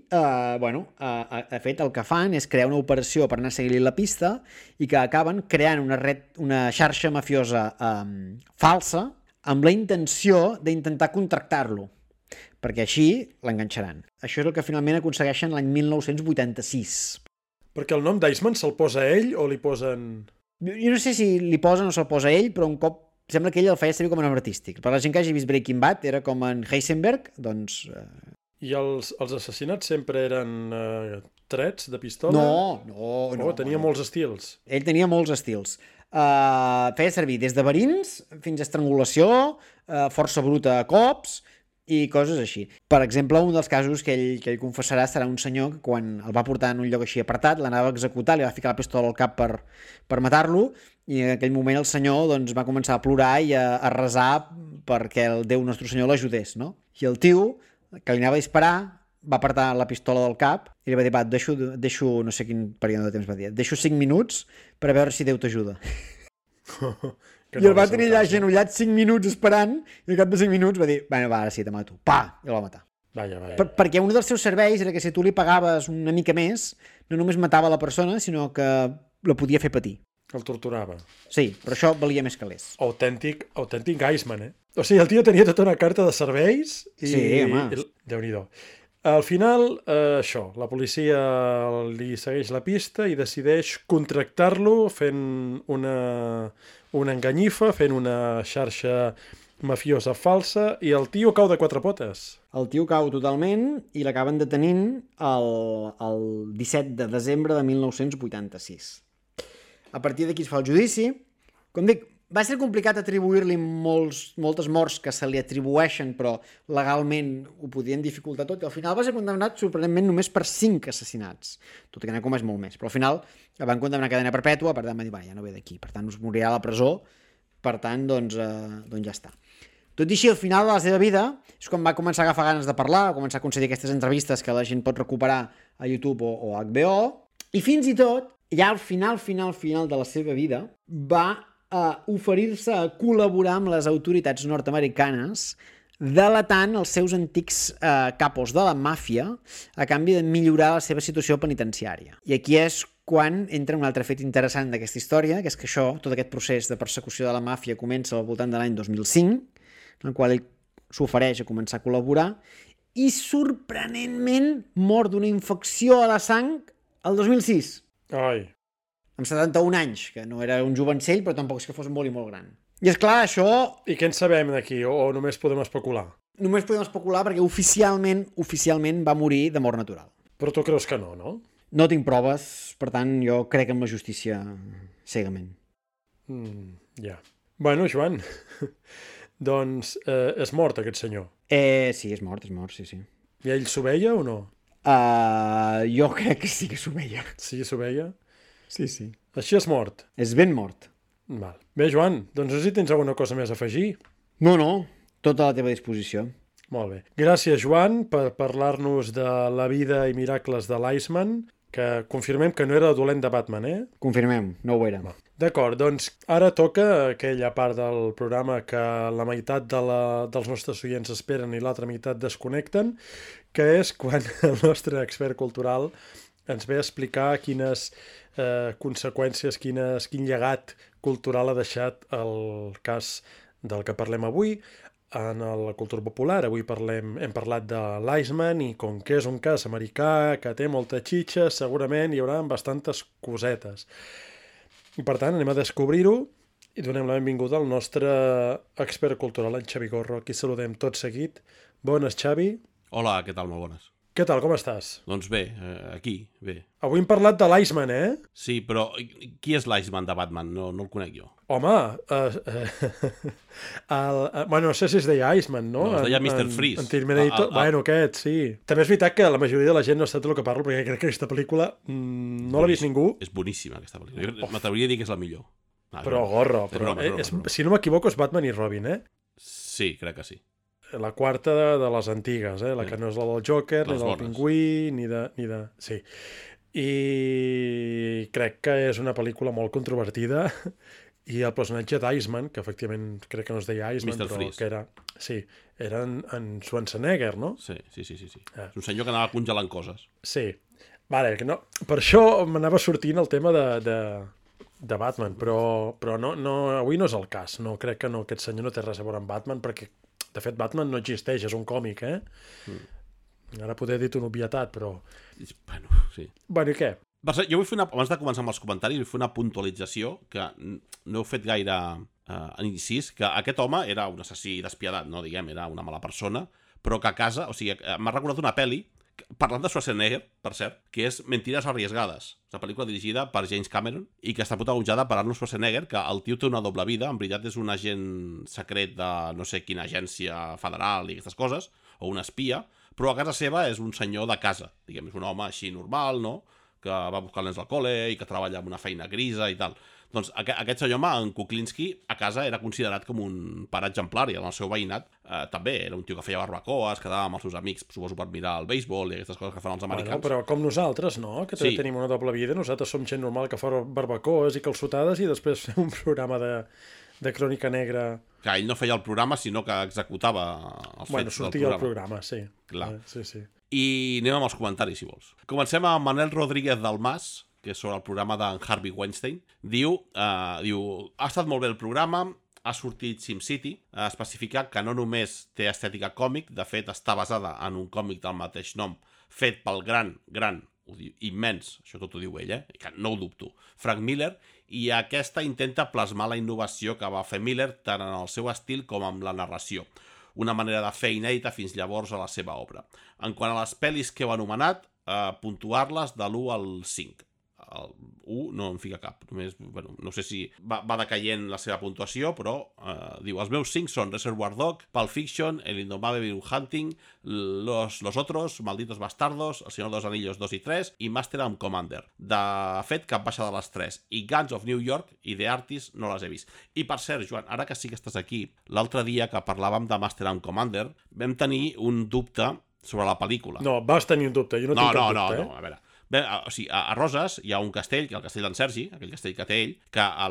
de fet, el que fan és crear una operació per anar a seguir-li la pista i que acaben creant una xarxa mafiosa falsa amb la intenció d'intentar contractar-lo, perquè així l'enganxaran. Això és el que finalment aconsegueixen l'any 1986. Perquè el nom d'Iceman se'l posa ell o li posen... Jo no sé si li posen o se'l posa ell, però un cop sembla que ell el feia servir com a nom artístic. Per la gent que hagi vist Breaking Bad, era com en Heisenberg, doncs... I els assassinats sempre eren trets de pistola? No. Tenia molts estils. Ell tenia molts estils. Feia servir des de verins fins a estrangulació, força bruta a cops, i coses així. Per exemple, un dels casos que ell confessarà serà un senyor que quan el va portar en un lloc així apartat, l'anava a executar, li va ficar la pistola al cap per matar-lo, i en aquell moment el senyor doncs, va començar a plorar i a resar perquè el Déu Nostre Senyor l'ajudés, no? I el tio, que li anava a disparar, va apartar la pistola del cap i li va dir, va, deixo no sé quin període de temps va dir, deixo 5 minuts per a veure si Déu t'ajuda. I el va tenir allà agenollat 5 minuts esperant i al cap de 5 minuts va dir, bueno, va, ara sí, te mato. Pa! I el va matar. Vaja. Perquè un dels seus serveis era que si tu li pagaves una mica més, no només matava la persona, sinó que la podia fer patir. El torturava. Sí, però això valia més calés. Autèntic Iceman, O sigui, el tio tenia tota una carta de serveis i... Sí, home. Déu-n'hi-do. Al final, això, la policia li segueix la pista i decideix contractar-lo fent una enganyifa, fent una xarxa mafiosa falsa, i el tio cau de 4 potes. El tio cau totalment i l'acaben detenint el 17 de desembre de 1986. A partir d'aquí es fa el judici. Com dic, va ser complicat atribuir-li moltes morts que se li atribueixen, però legalment ho podien dificultar tot, i al final va ser condemnat sorprenentment només per 5 assassinats, tot i que n'ha comès molt més, però al final el van condemnar a cadena perpètua, per tant va dir, ja no ve d'aquí, per tant us morirà a la presó, per tant doncs ja està. Tot i així, al final de la seva vida és quan va començar a agafar ganes de parlar, va començar a concedir aquestes entrevistes que la gent pot recuperar a YouTube o a HBO, i fins i tot, ja al final de la seva vida, va oferir-se a col·laborar amb les autoritats nord-americanes delatant els seus antics capos de la màfia a canvi de millorar la seva situació penitenciària. I aquí és quan entra un altre fet interessant d'aquesta història, que és que tot aquest procés de persecució de la màfia comença al voltant de l'any 2005, en el qual ell s'ofereix a començar a col·laborar, i sorprenentment mor d'una infecció a la sang el 2006. Ai. Amb 71 anys, que no era un jovencell, però tampoc és que fos molt i molt gran. I és clar, això... I què en sabem d'aquí? O només podem especular? Només podem especular perquè oficialment va morir de mort natural. Però tu creus que no, no? No tinc proves, per tant, jo crec en la justícia cegament. Ja. Bueno, Joan, doncs és mort aquest senyor. Sí, és mort, sí. I ell s'ho veia o no? Jo crec que sí que s'ho veia. Sí, s'ho veia? Sí. Així és mort? És ben mort. Val. Bé, Joan, doncs no sé si tens alguna cosa més a afegir. No, tota a la teva disposició. Molt bé. Gràcies, Joan, per parlar-nos de la vida i miracles de l'Iceman, que confirmem que no era dolent de Batman, Confirmem, no ho era. D'acord, doncs ara toca aquella part del programa que la meitat dels nostres oients esperen i l'altra meitat desconnecten, que és quan el nostre expert cultural ens ve a explicar quines conseqüències, quin llegat cultural ha deixat el cas del que parlem avui en la cultura popular. Avui hem parlat de l'Iceman i com que és un cas americà que té molta xitxa, segurament hi haurà bastantes cosetes. I per tant anem a descobrir-ho i donem la benvinguda al nostre expert cultural, en Xavi Gorro. Aquí saludem tot seguit. Bones, Xavi. Hola, què tal? Molt bones. Què tal, com estàs? Doncs bé, aquí, bé. Avui hem parlat de l'Iceman, Sí, però qui és l'Iceman de Batman? No el conec jo. Home, bueno, no sé si es deia Iceman, no? No, es deia Mr. Freeze. En Terminator, bueno, aquest, sí. També és veritat que la majoria de la gent no sap del que parlo, perquè crec que aquesta pel·lícula no l'ha vist ningú. És boníssima, aquesta pel·lícula. M'atreviria a dir que és la millor. Però, Gorro, si no m'equivoco és Batman i Robin, Sí, crec que sí. La quarta de les antigues, la que no és la del Joker, ni del Pingüí, ni de... Sí. I crec que és una pel·lícula molt controvertida i el personatge d'Iceman, que efectivament crec que no es deia Iceman, Mr. però Freeze. que era... Sí, era en Schwarzenegger, no? Sí. És un senyor que anava congelant coses. Sí. Vale, que no... Per això m'anava sortint el tema de Batman, però no, avui no és el cas. No, crec que no, aquest senyor no té res a veure amb Batman, perquè de fet Batman no existeix, és un còmic, Ara podria dir una obvietat, però... Bueno, sí. Bueno, i què? Jo vull fer abans de començar amb els comentaris, vull fer una puntualització que no heu fet gaire incís, que aquest home era un assassí despiadat, no diguem, era una mala persona, però que a casa, o sigui, m'ha recordat una pel·li Parlant de Schwarzenegger, per cert, que és Mentiras arriesgades, una pel·lícula dirigida per James Cameron i que està protagonitzada per Arnold Schwarzenegger, que el tio té una doble vida, en veritat és un agent secret de no sé quina agència federal i aquestes coses, o un espia, però a casa seva és un senyor de casa, diguem, és un home així normal, no?, que va buscar els nens al col·le i que treballa amb una feina grisa i tal. Doncs aquest senyor home, en Kuklinski, a casa era considerat com un pare exemplar i en el seu veïnat també era un tio que feia barbacoes, quedava amb els seus amics, suposo, per mirar el béisbol i aquestes coses que fan els americans. Bueno, però com nosaltres, no? Que tenim una doble vida. Nosaltres som gent normal que fa barbacoes i calçotades i després fem un programa de crònica negra. Que ell no feia el programa, sinó que executava els fets del programa. Bueno, sortia el programa, sí. Clar. Sí. I anem amb els comentaris, si vols. Comencem amb Manel Rodríguez del Mas, que és sobre el programa d'en Harvey Weinstein. Diu, ha estat molt bé el programa, ha sortit SimCity, a especificar que no només té estètica còmic, de fet està basada en un còmic del mateix nom, fet pel gran, immens, això tot ho diu ell, que no ho dubto, Frank Miller, i aquesta intenta plasmar la innovació que va fer Miller tant en el seu estil com amb la narració. Una manera de fer inèdita fins llavors a la seva obra. En quant a les pel·lis que heu anomenat, puntuar-les de l'1 al 5. El 1 no en fica cap, només, bueno, no sé si va decaient la seva puntuació, però diu, els meus 5 són Reservoir Dog, Pulp Fiction, El Indomable Will Hunting, Los Otros, Malditos Bastardos, El Senyor dels Anillos 2 i 3 i Master and Commander. De fet, cap baixa de les 3. I Guns of New York i The Artist no les he vist. I per cert, Joan, ara que sí que estàs aquí, l'altre dia que parlàvem de Master and Commander, vam tenir un dubte sobre la pel·lícula. No, vas tenir un dubte, jo no tinc cap dubte. No, a veure. Bé, o sigui, a Roses hi ha un castell, que és el castell d'en Sergi, aquell castell que té ell, que a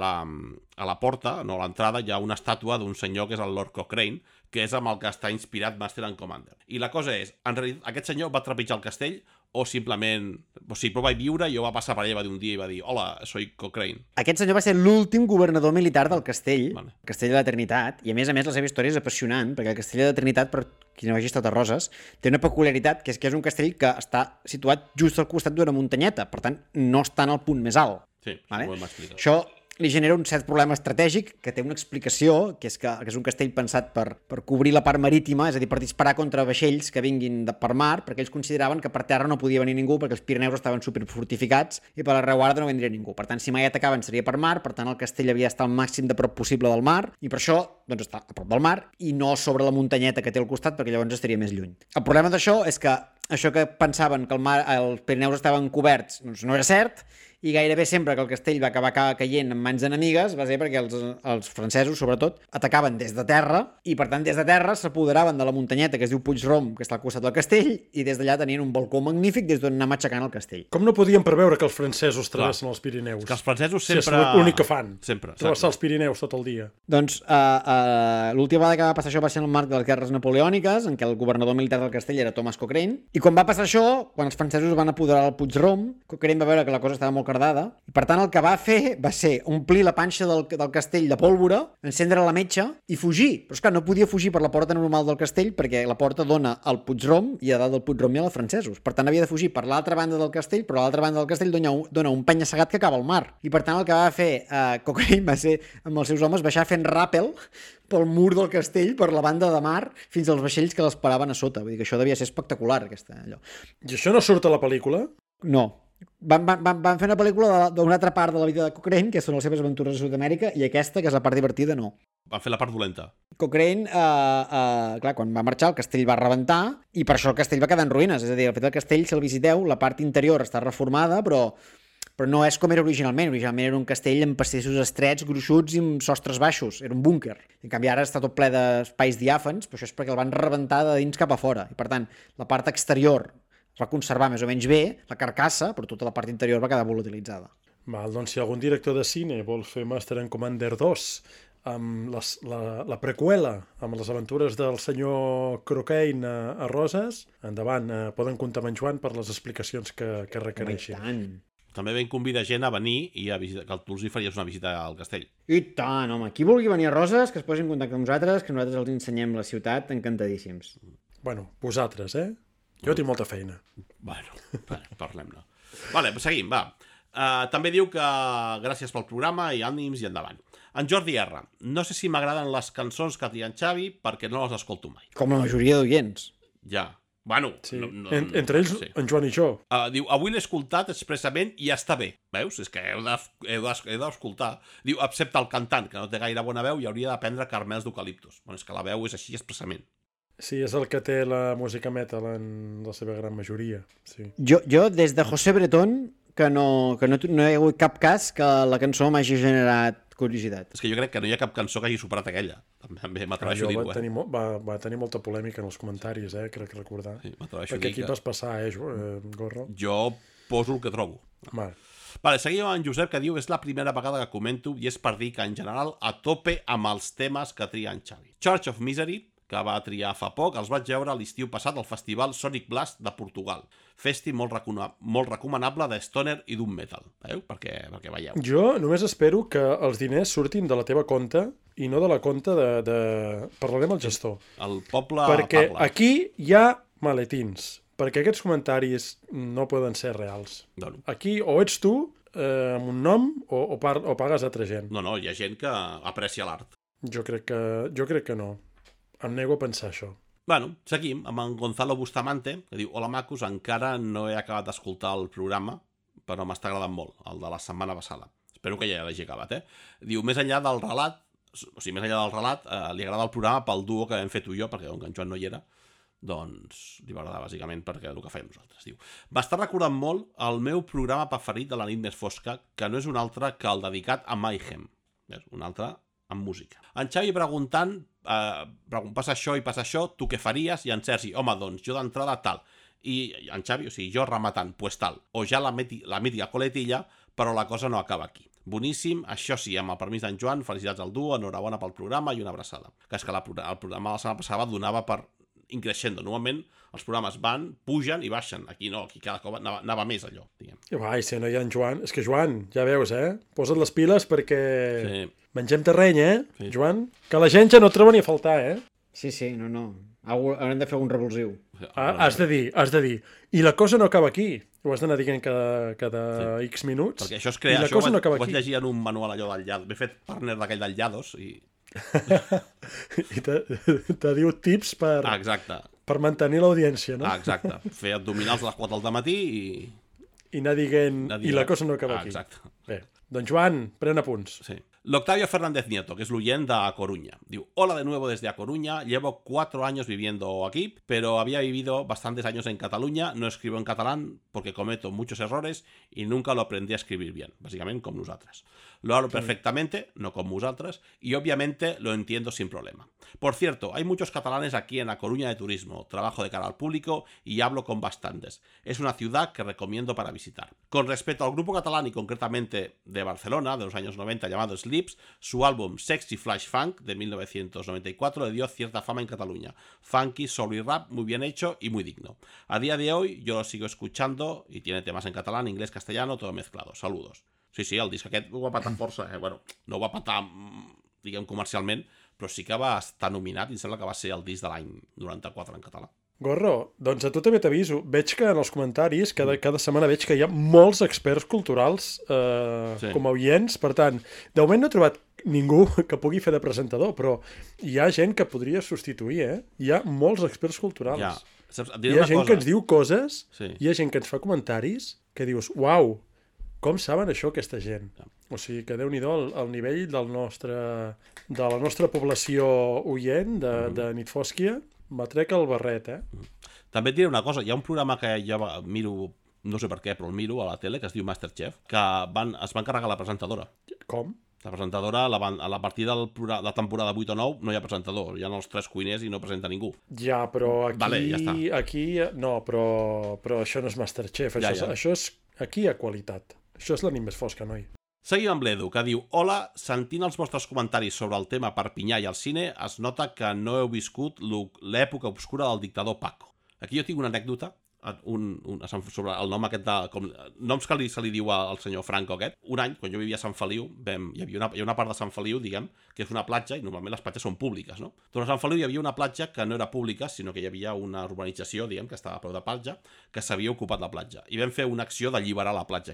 la porta, no a l'entrada, hi ha una estàtua d'un senyor que és el Lord Cochrane, que és amb el que està inspirat Master and Commander. I la cosa és, en realitat, aquest senyor va trepitjar el castell o simplement... O sigui, però va viure i jo va passar per ella, va dir un dia i va dir hola, soy Cochrane. Aquest senyor va ser l'últim governador militar del castell, el Castell de la Trinitat, i a més la seva història és apassionant, perquè el Castell de la Trinitat, per qui no hagi estat a Roses, té una peculiaritat, que és un castell que està situat just al costat d'una muntanyeta, per tant, no està en el punt més alt. Sí, vale? ho hem explicat. Això li genera un cert problema estratègic que té una explicació, que és és un castell pensat per cobrir la part marítima, és a dir, per disparar contra vaixells que vinguin per mar, perquè ells consideraven que per terra no podia venir ningú perquè els Pirineus estaven superfortificats i per la reguarda no vendria ningú. Per tant, si mai atacaven seria per mar, per tant el castell havia d'estar al màxim de prop possible del mar i per això doncs, està a prop del mar i no sobre la muntanyeta que té al costat perquè llavors estaria més lluny. El problema d'això és que això que pensaven que els Pirineus estaven coberts doncs no era cert i gairebé sempre que el castell va acabar caient en mans enemigues va ser perquè els francesos, sobretot, atacaven des de terra i, per tant, des de terra s'apoderaven de la muntanyeta que es diu Puigrom, que està al costat del castell, i des d'allà tenien un balcó magnífic des d'on anar matxacant el castell. Com no podien preveure que els francesos travessen els Pirineus? Que els francesos sempre... Sí, és l'únic que fan. Sempre. Travessar els Pirineus tot el dia. Doncs l'última vegada que va passar això va ser en el marc de les guerres napoleòniques, en què el governador militar del castell era Thomas Cochrane, i quan va passar això, quan els francesos van apoderar el Puigrom, Cochrane va veure que la cosa estava molt cardada, i per tant el que va fer va ser omplir la panxa del castell de pólvora, encendre la metxa i fugir. Però esclar, no podia fugir per la porta normal del castell perquè la porta dona al Puigrom i a dalt del Puigrom hi ha els francesos. Per tant havia de fugir per l'altra banda del castell, però a l'altra banda del castell dona un penya-segat que acaba al mar. I per tant el que va fer Cochrane va ser, amb els seus homes, baixar fent ràpel pel mur del castell, per la banda de mar, fins als vaixells que l'esperaven a sota. Vull dir que això devia ser espectacular, allò. I això no surt a la pel·lícula? No. Van fer una pel·lícula d'una altra part de la vida de Cochrane, que són les seves aventures a Sud-amèrica, i aquesta, que és la part divertida, no. Van fer la part dolenta. Cochrane, clar, quan va marxar, el castell va rebentar, i per això el castell va quedar en ruïnes. És a dir, el fet del castell, si el visiteu, la part interior està reformada, però no és com era originalment. Originalment era un castell amb passadissos estrets, gruixuts i amb sostres baixos. Era un búnquer. En canvi, ara està tot ple d'espais diàfans, però això és perquè el van rebentar de dins cap a fora. I, per tant, la part exterior es va conservar més o menys bé, la carcassa, però tota la part interior va quedar volatilitzada. Val, doncs si algun director de cine vol fer Master and Commander 2 amb la preqüela, amb les aventures del senyor Cochrane a Roses, endavant, poden comptar amb en Joan per les explicacions que requereixin. I tant. També vam convidar gent a venir i a visitar, que tu els hi faries una visita al castell. I tant, home. Qui vulgui venir a Roses, que es posi en contacte amb nosaltres, que nosaltres els ensenyem la ciutat encantadíssims. Bueno, vosaltres, Jo tinc molta feina. Bueno, parlem-ne. Vale, seguim, va. També diu que gràcies pel programa i ànims i endavant. En Jordi R. No sé si m'agraden les cançons que tria en Xavi perquè no les escolto mai. Com la majoria d'oients. Ja, Bueno, Sí. Entre ells, sí. en Joan i jo. Diu, avui l'he escoltat expressament i està bé. Veus? És que heu d'escoltar. Diu, excepte el cantant, que no té gaire bona veu i hauria d'aprendre carmels d'eucaliptus. Bueno, és que la veu és així expressament. Sí, és el que té la música metal en la seva gran majoria. Sí. Jo des de José Bretón, que no hi ha hagut cap cas que la cançó m'hagi generat curiositat. És que jo crec que no hi ha cap cançó que hagi superat aquella. També m'atreveixo a dir-ho, va tenir molta polèmica en els comentaris, crec recordar. Sí, m'atreveixo a Perquè dir aquí que... vas passar, Gorro? Jo poso el que trobo. Vale, seguim amb en Josep, que diu és la primera vegada que comento i és per dir que, en general, a tope amb els temes que tria en Xavi. Church of Misery, que va triar fa poc, els vaig veure l'estiu passat al festival Sonic Blast de Portugal. Festi molt recomanable de stoner i doom metal. Perquè veieu. Jo només espero que els diners surtin de la teva compte i no de la compte de... Parlarem amb el gestor. El poble Perquè parla. aquí hi ha maletins. Perquè aquests comentaris no poden ser reals. No. Aquí o ets tu amb un nom o pagues altra gent. No, hi ha gent que aprecia l'art. Jo crec que no. Em nego a pensar això. Bueno, seguim amb en Gonzalo Bustamante, que diu: hola macos, encara no he acabat d'escoltar el programa, però m'està agradant molt, el de la setmana passada. Espero que ja l'hagi acabat, Diu, més enllà del relat, li agrada el programa pel duo que hem fet tu i jo, perquè com que en Joan no hi era, doncs li va agradar bàsicament perquè el que fèiem nosaltres. Diu, m'està recordant molt el meu programa preferit de la nit més fosca, que no és un altre que el dedicat a Mayhem. Un altre amb música. En Xavi preguntant, passa això, tu què faries? I en Sergi, home, doncs jo d'entrada tal. I en Xavi, o sigui, jo rematant, pues tal. O ja la mítica coletilla, però la cosa no acaba aquí. Boníssim, això sí, amb el permís d'en Joan, felicitats al duo, enhorabona pel programa i una abraçada. Que és que el programa de la setmana passada donava per increixendo. Normalment els programes pugen i baixen. Aquí no, aquí cada cop anava més allò, diguem. I si no hi ha en Joan... És que Joan, ja veus, posa't les piles perquè mengem terreny, Sí. Joan? Que la gent ja no troba ni a faltar, Sí, no. Haurem de fer un revulsiu. Has de dir. I la cosa no acaba aquí. Ho has d'anar dient cada X minuts. Perquè això es crea, això ho vaig llegir en un manual allò del Llados. M'he fet partner d'aquell del Llados i... I te diu tips per mantenir l'audiència, no? Exacte. Fer abdominals a les 4 del matí i anar dient, i la cosa no acaba aquí. Exacte. Bé, doncs Joan, pren apunts. Sí. L'Octavio Fernández Nieto, que es l'oient de A Coruña. Diu, hola de nuevo desde A Coruña, llevo 4 años viviendo aquí, pero había vivido bastantes años en Cataluña, no escribo en catalán porque cometo muchos errores y nunca lo aprendí a escribir bien, básicamente como nosotras. Lo hablo perfectamente, no como vosotras, y obviamente lo entiendo sin problema. Por cierto, hay muchos catalanes aquí en A Coruña de turismo, trabajo de cara al público y hablo con bastantes. Es una ciudad que recomiendo para visitar. Con respecto al grupo catalán y concretamente de Barcelona, de los años 90, llamado Sleeps, su álbum Sexy Flash Funk de 1994 le dio cierta fama en Cataluña. Funky, soul y rap, muy bien hecho y muy digno. A día de hoy yo lo sigo escuchando y tiene temas en catalán, inglés, castellano, todo mezclado. Saludos. Sí, el disc aquest ho va patar força. Bueno, no ho va patar, diguem, comercialment, però sí que va estar nominat i em sembla que va ser el disc de l'any 94 en català. Gorro, doncs a tu també t'aviso. Veig que en els comentaris, cada setmana veig que hi ha molts experts culturals com a oients. Per tant, de moment no he trobat ningú que pugui fer de presentador, però hi ha gent que podria substituir, Hi ha molts experts culturals. Hi ha gent que ens diu coses, hi ha gent que ens fa comentaris que dius, uau, com saben això aquesta gent? O sigui que Déu-n'hi-do el nivell de la nostra població oient de Nit Fòsquia va trec el barret, També et diré una cosa, hi ha un programa que jo miro, no sé per què, però el miro a la tele, que es diu Masterchef, que es va encarregar la presentadora. Com? La presentadora, a la partir de la temporada 8 o 9, no hi ha presentador. Hi ha els 3 cuiners i no presenta ningú. Ja, però aquí... Vale, ja està. Aquí no, però això no és Masterchef. Això és... Aquí hi ha qualitat. Això és la nit més fosca, noi. Seguim amb l'Edu, que diu: hola, sentint els vostres comentaris sobre el tema Perpinyà i el cine, es nota que no heu viscut l'època obscura del dictador Paco. Aquí jo tinc una anècdota sobre el nom aquest noms que se li diu al senyor Franco aquest. Un any, quan jo vivia a Sant Feliu, hi havia una part de Sant Feliu, diguem, que és una platja, i normalment les platges són públiques, no? Doncs a Sant Feliu hi havia una platja que no era pública, sinó que hi havia una urbanització, diguem, que estava a prop de platja, que s'havia ocupat la platja. I vam fer una acció d'alliberar la platja aquella.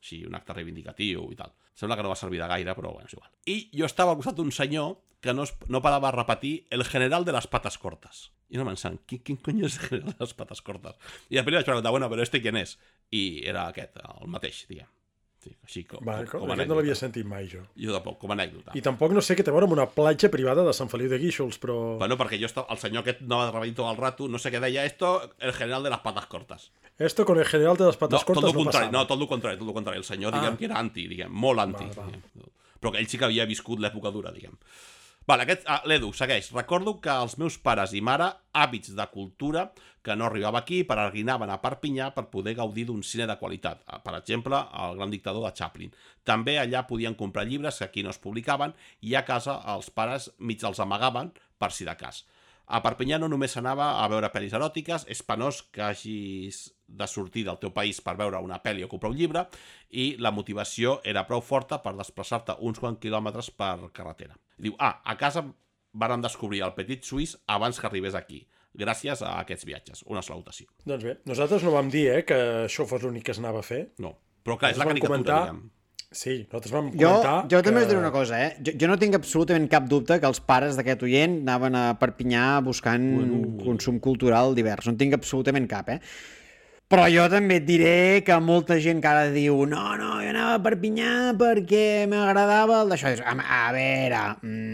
així, un acte reivindicatiu i tal. Sembla que no va servir de gaire, però bueno, és igual. I jo estava al costat d'un senyor que no parava de repetir el general de les patas cortas. I no pensant, quin cony és el general de les patas cortas? I després vaig preguntar, bueno, però ¿este quién es? I era aquest, el mateix, diguem. Sí, així com aquest no l'havia sentit mai, jo. Jo tampoc, com a anècdota. I tampoc no sé què té a veure amb una platja privada de Sant Feliu de Guíxols, però... Bueno, perquè el senyor aquest no va repetir tot el rato, no sé què deia, el general de les patas cortas. Esto con el general de les patas cortas no passava. No, tot el contrari. El senyor, diguem, que era anti, diguem, molt anti. Però que ell sí que havia viscut l'època dura, diguem. Vale, l'Edu segueix. Recordo que els meus pares i mare, hàbits de cultura, que no arribava aquí, peregrinaven a Perpinyà per poder gaudir d'un cine de qualitat. Per exemple, El gran dictador de Chaplin. També allà podien comprar llibres que aquí no es publicaven i a casa els pares mig els amagaven per si de cas. A Perpinyà no només s'anava a veure pel·lis eròtiques, és penós que hagis de sortir del teu país per veure una pel·li o comprar un llibre, i la motivació era prou forta per desplaçar-te uns quants quilòmetres per carretera. Diu, a casa vàrem descobrir el Petit Suís abans que arribés aquí, gràcies a aquests viatges. Una salutació. Doncs bé, nosaltres no vam dir que això fos l'únic que es anava a fer. No, però clar, és la caricatura, diguem. Sí, nosaltres vam comentar... Jo també us diré una cosa, Jo no tinc absolutament cap dubte que els pares d'aquest oient anaven a Perpinyà buscant consum cultural divers. No en tinc absolutament cap, Però jo també et diré que molta gent que ara diu no, jo anava a Perpinyà perquè m'agradava el d'això. A veure...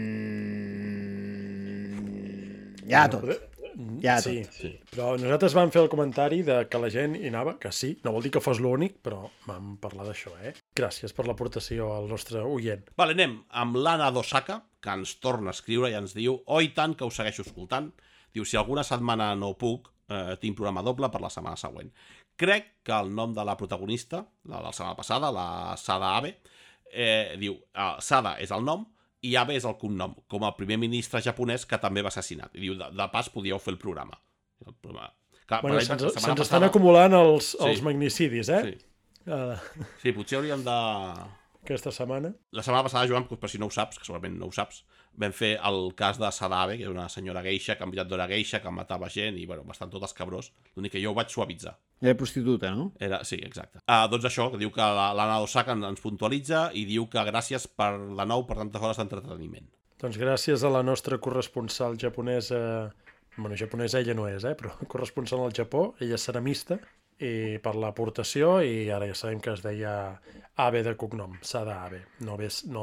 Ja tot. Sí, però nosaltres vam fer el comentari de que la gent hi anava, que sí, no vol dir que fos l'únic, però vam parlar d'això, Gràcies per l'aportació al nostre oient. Vale, anem amb l'Anna d'Osaka, que ens torna a escriure i ens diu oi tant que us segueixo escoltant. Diu, si alguna setmana no puc, tinc programa doble per la setmana següent. Crec que el nom de la protagonista, la de la setmana passada, la Sada Abe, diu, Sada és el nom, i Abe és el cognom, com el primer ministre japonès que també va assassinat. I diu, de pas podíeu fer el programa. Bueno, se'ns estan acumulant els magnicidis, Sí, potser hauríem de... Aquesta setmana. La setmana passada, Joan, per si no ho saps, que segurament no ho saps, vam fer el cas de Sada Abe, que era una senyora geisha, que d'ora geisha, que matava gent, i bueno, bastant tot escabrós. L'únic que jo ho vaig suavitzar. Era prostituta, no? Sí, exacte. Doncs això, que diu que l'Anna d'Osaka ens puntualitza i diu que gràcies de nou per tantes hores d'entreteniment. Doncs gràcies a la nostra corresponsal japonesa, bueno, japonesa ella no és, però corresponsal al Japó, ella és ceramista, i per l'aportació, i ara ja sabem que es deia Abe de cognom, Sada Abe, no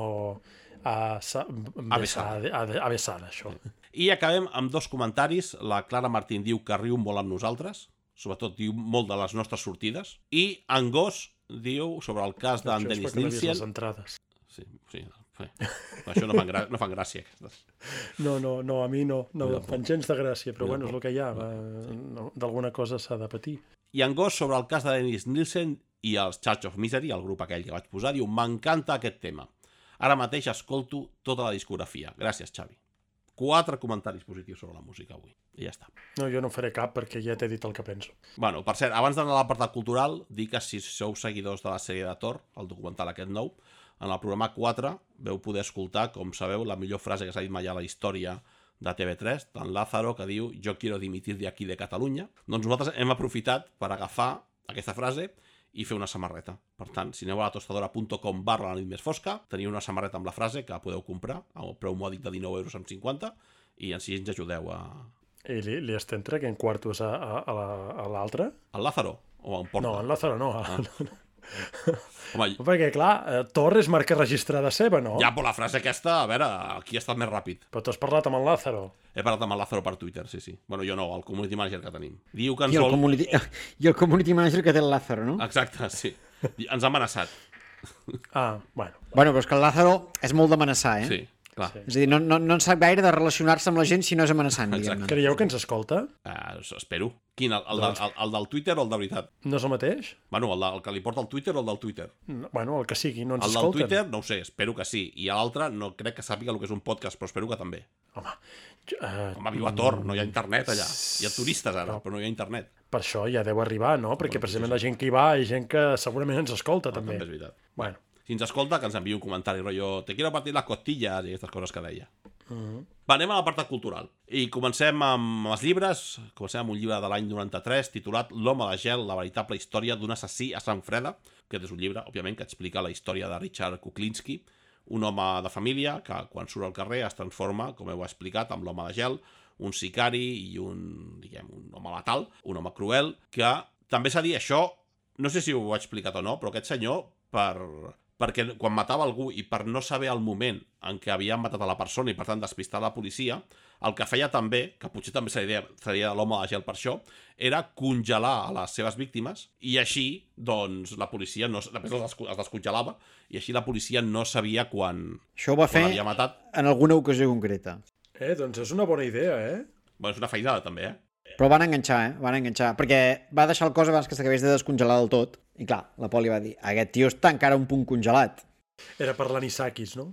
Avesada, això. I acabem amb dos comentaris. La Clara Martín diu que riu molt amb nosaltres, sobretot diu molt de les nostres sortides, i en Gos diu sobre el cas d'en Dennis Nilsen... Sí. Això no fan gràcia, aquestes. No, a mi no fan gens de gràcia, però bueno, és el que hi ha, d'alguna cosa s'ha de patir. I en Gos sobre el cas de Dennis Nilsen i els Church of Misery, el grup aquell que vaig posar, diu, m'encanta aquest tema. Ara mateix escolto tota la discografia. Gràcies, Xavi. 4 comentaris positius sobre la música avui. I ja està. No, jo no faré cap perquè ja t'he dit el que penso. Bueno, per cert, abans d'anar a l'apartat cultural, dic que si sou seguidors de la sèrie de Thor, el documental aquest nou, en el programa 4 veu poder escoltar, com sabeu, la millor frase que s'ha dit mai a la història de TV3, d'en Lázaro, que diu «Yo quiero dimitir de aquí de Catalunya». Doncs nosaltres hem aprofitat per agafar aquesta frase i fer una samarreta. Per tant, si aneu a latostadora.com/la nit més fosca, teniu una samarreta amb la frase que podeu comprar al preu mòdic de 19,50 € i així ens ajudeu a... I li estem traient quartos a l'altre? Al Lázaro? O en Porta? No, en Lázaro no. Home, perquè, clar, Thor és marca registrada seva, no? Ja, però la frase aquesta, a veure, aquí ha estat més ràpid. Però tu has parlat amb en Lázaro? He parlat amb en Lázaro per Twitter, sí. Bueno, jo no, el community manager que tenim. Diu que ens I el community manager que té el Lázaro, no? Exacte, sí. Ens ha amenaçat. Bueno, però és que el Lázaro és molt d'amenaçar, Sí, clar. És a dir, no en sap gaire de relacionar-se amb la gent si no és amenaçant, diguem-ne. Creieu que ens escolta? Espero. Quin? El del Twitter o el de veritat? No és el mateix? Bueno, el que li porta el Twitter o el del Twitter? Bueno, el que sigui, no ens escolten. El del Twitter, no ho sé, espero que sí. I l'altre no crec que sàpiga el que és un podcast, però espero que també. Home, viu a Tor, no hi ha internet allà. Hi ha turistes ara, però no hi ha internet. Per això ja deu arribar, no? Perquè precisament la gent que hi va és gent que segurament ens escolta, també. També és veritat. Bueno. Si ens escolta, que ens enviï un comentari, rotllo, te quiero partir les costillas i aquestes coses que deia. Va, anem a l'apartat cultural. I comencem amb els llibres. Comencem amb un llibre de l'any 93 titulat L'home de gel, la veritable història d'un assassí a sang freda. Aquest és un llibre, òbviament, que explica la història de Richard Kuklinski, un home de família que, quan surt al carrer, es transforma, com heu explicat, amb l'home de gel, un sicari i un home letal, un home cruel, que també s'ha dit això, no sé si ho he explicat o no, però aquest senyor, perquè quan matava algú i per no saber el moment en què havien matat a la persona i per tant despistar la policia, el que feia també, que potser també seria de l'home de gel per això, era congelar a les seves víctimes i així, doncs, la policia després es descongelava i així la policia no sabia quan Això ho va fer havia matat. en alguna ocasió concreta. Doncs és una bona idea, Bueno, és una feinada també, Però van enganxar, Van enganxar. Perquè va deixar el cos abans que s'acabés de descongelar del tot. I clar, la poli va dir, aquest tio està encara un punt congelat. Era per l'anisakis, no?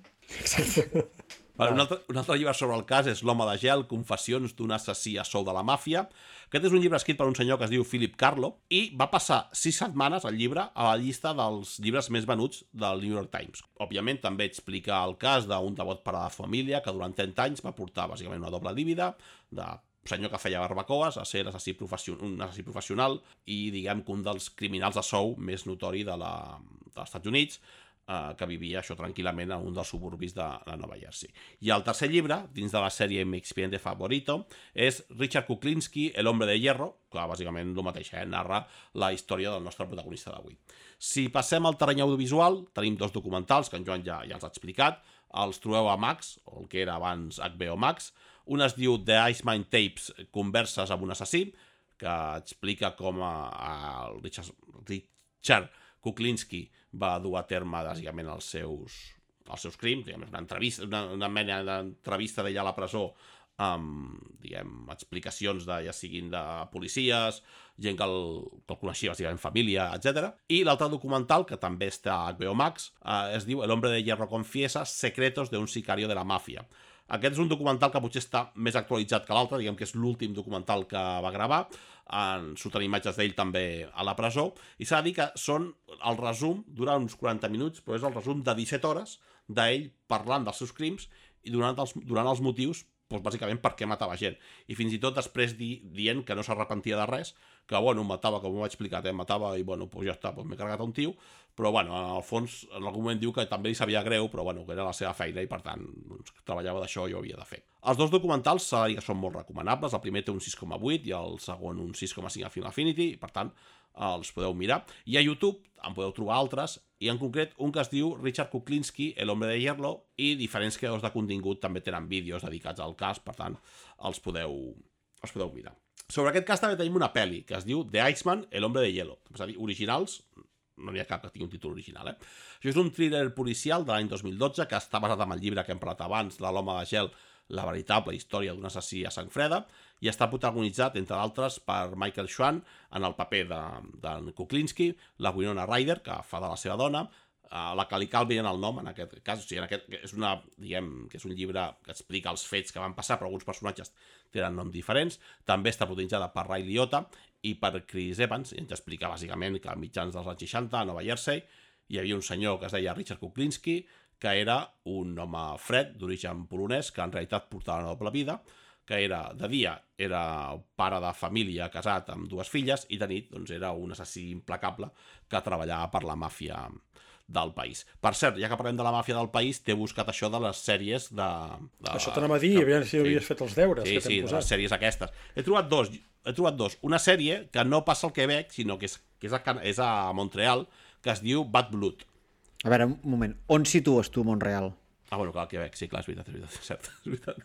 Vale, un altre llibre sobre el cas és L'home de gel, confessions d'un assassí a sou de la màfia. Aquest és un llibre escrit per un senyor que es diu Philip Carlo i va passar 6 setmanes el llibre a la llista dels llibres més venuts del New York Times. Òbviament també explica el cas d'un devot pare de família que durant 30 anys va portar bàsicament una doble dívida de senyor que feia barbacoes a ser un assassí professional i diguem que un dels criminals de sou més notori dels Estats Units, que vivia això tranquil·lament en un dels suburbis de Nova Jersey. I el tercer llibre, dins de la sèrie Mi expediente favorito, és Richard Kuklinski, El hombre de hierro, que bàsicament el mateix, narra la història del nostre protagonista d'avui. Si passem al terreny audiovisual, tenim 2 documentals, que en Joan ja els ha explicat, els trobeu a Max, o el que era abans HBO Max. Un es diu The Iceman Tapes, converses amb un assassí, que explica com el Richard Kuklinski va dur a terme bàsicament els seus crims, una mena d'entrevista d'ella a la presó amb explicacions ja siguin de policies, gent que el coneixia bàsicament família, etc. I l'altre documental, que també està a HBO Max, es diu El hombre de hierro confiesa secretos de un sicario de la mafia. Aquest és un documental que potser està més actualitzat que l'altre, diguem que és l'últim documental que va gravar, surten imatges d'ell també a la presó, i s'ha de dir que són el resum, dura uns 40 minuts, però és el resum de 17 hores d'ell parlant dels seus crims i donant els motius, doncs, bàsicament per què matava gent. I fins i tot després dient que no s'arrepentia de res, que bueno, matava, com ho vaig explicar, matava i bueno, doncs ja està, doncs m'he carregat un tio, però bueno, en el fons, en algun moment diu que també li sabia greu, però bueno, que era la seva feina i per tant, doncs, treballava d'això i ho havia de fer. Els 2 documentals s'ha de dir que són molt recomanables, el primer té un 6,8 i el segon un 6,5 a Film Affinity, i per tant, els podeu mirar. I a YouTube en podeu trobar altres, i en concret un que es diu Richard Kuklinski, El hombre de hierro, i diferents creadors de contingut també tenen vídeos dedicats al cas, per tant, els podeu mirar. Sobre aquest cas també tenim una pel·li que es diu The Iceman, El hombre de hielo. És a dir, originals, no n'hi ha cap que tingui un títol original, Això és un thriller policial de l'any 2012 que està basat en el llibre que hem parlat abans, de L'home de gel, la veritable història d'un assassí a sang freda, i està protagonitzat, entre d'altres, per Michael Schwan en el paper de Kuklinski, la Winona Ryder, que fa de la seva dona, la que li cal bé en el nom, en aquest cas. O sigui, és un llibre que explica els fets que van passar, però alguns personatges tenen noms diferents. També està protagonitzada per Ray Liotta i per Chris Evans, i ens explica bàsicament que a mitjans dels anys 60 a Nova Jersey hi havia un senyor que es deia Richard Kuklinski, que era un home fred, d'origen polonès, que en realitat portava una doble vida, que de dia era pare de família casat amb 2 filles i de nit doncs, era un assassí implacable que treballava per la màfia del país. Per cert, ja que parlem de la màfia del país, t'he buscat això de les sèries de... Això t'anava a dir, aviam si havies fet els deures que t'hem posat. Sí, de les sèries aquestes. He trobat dos. Una sèrie que no passa al Quebec, sinó que és a Montreal, que es diu Bad Blood. A veure, un moment. On situes tu Montreal? Bueno, clar, al Quebec, sí, clar, és veritat.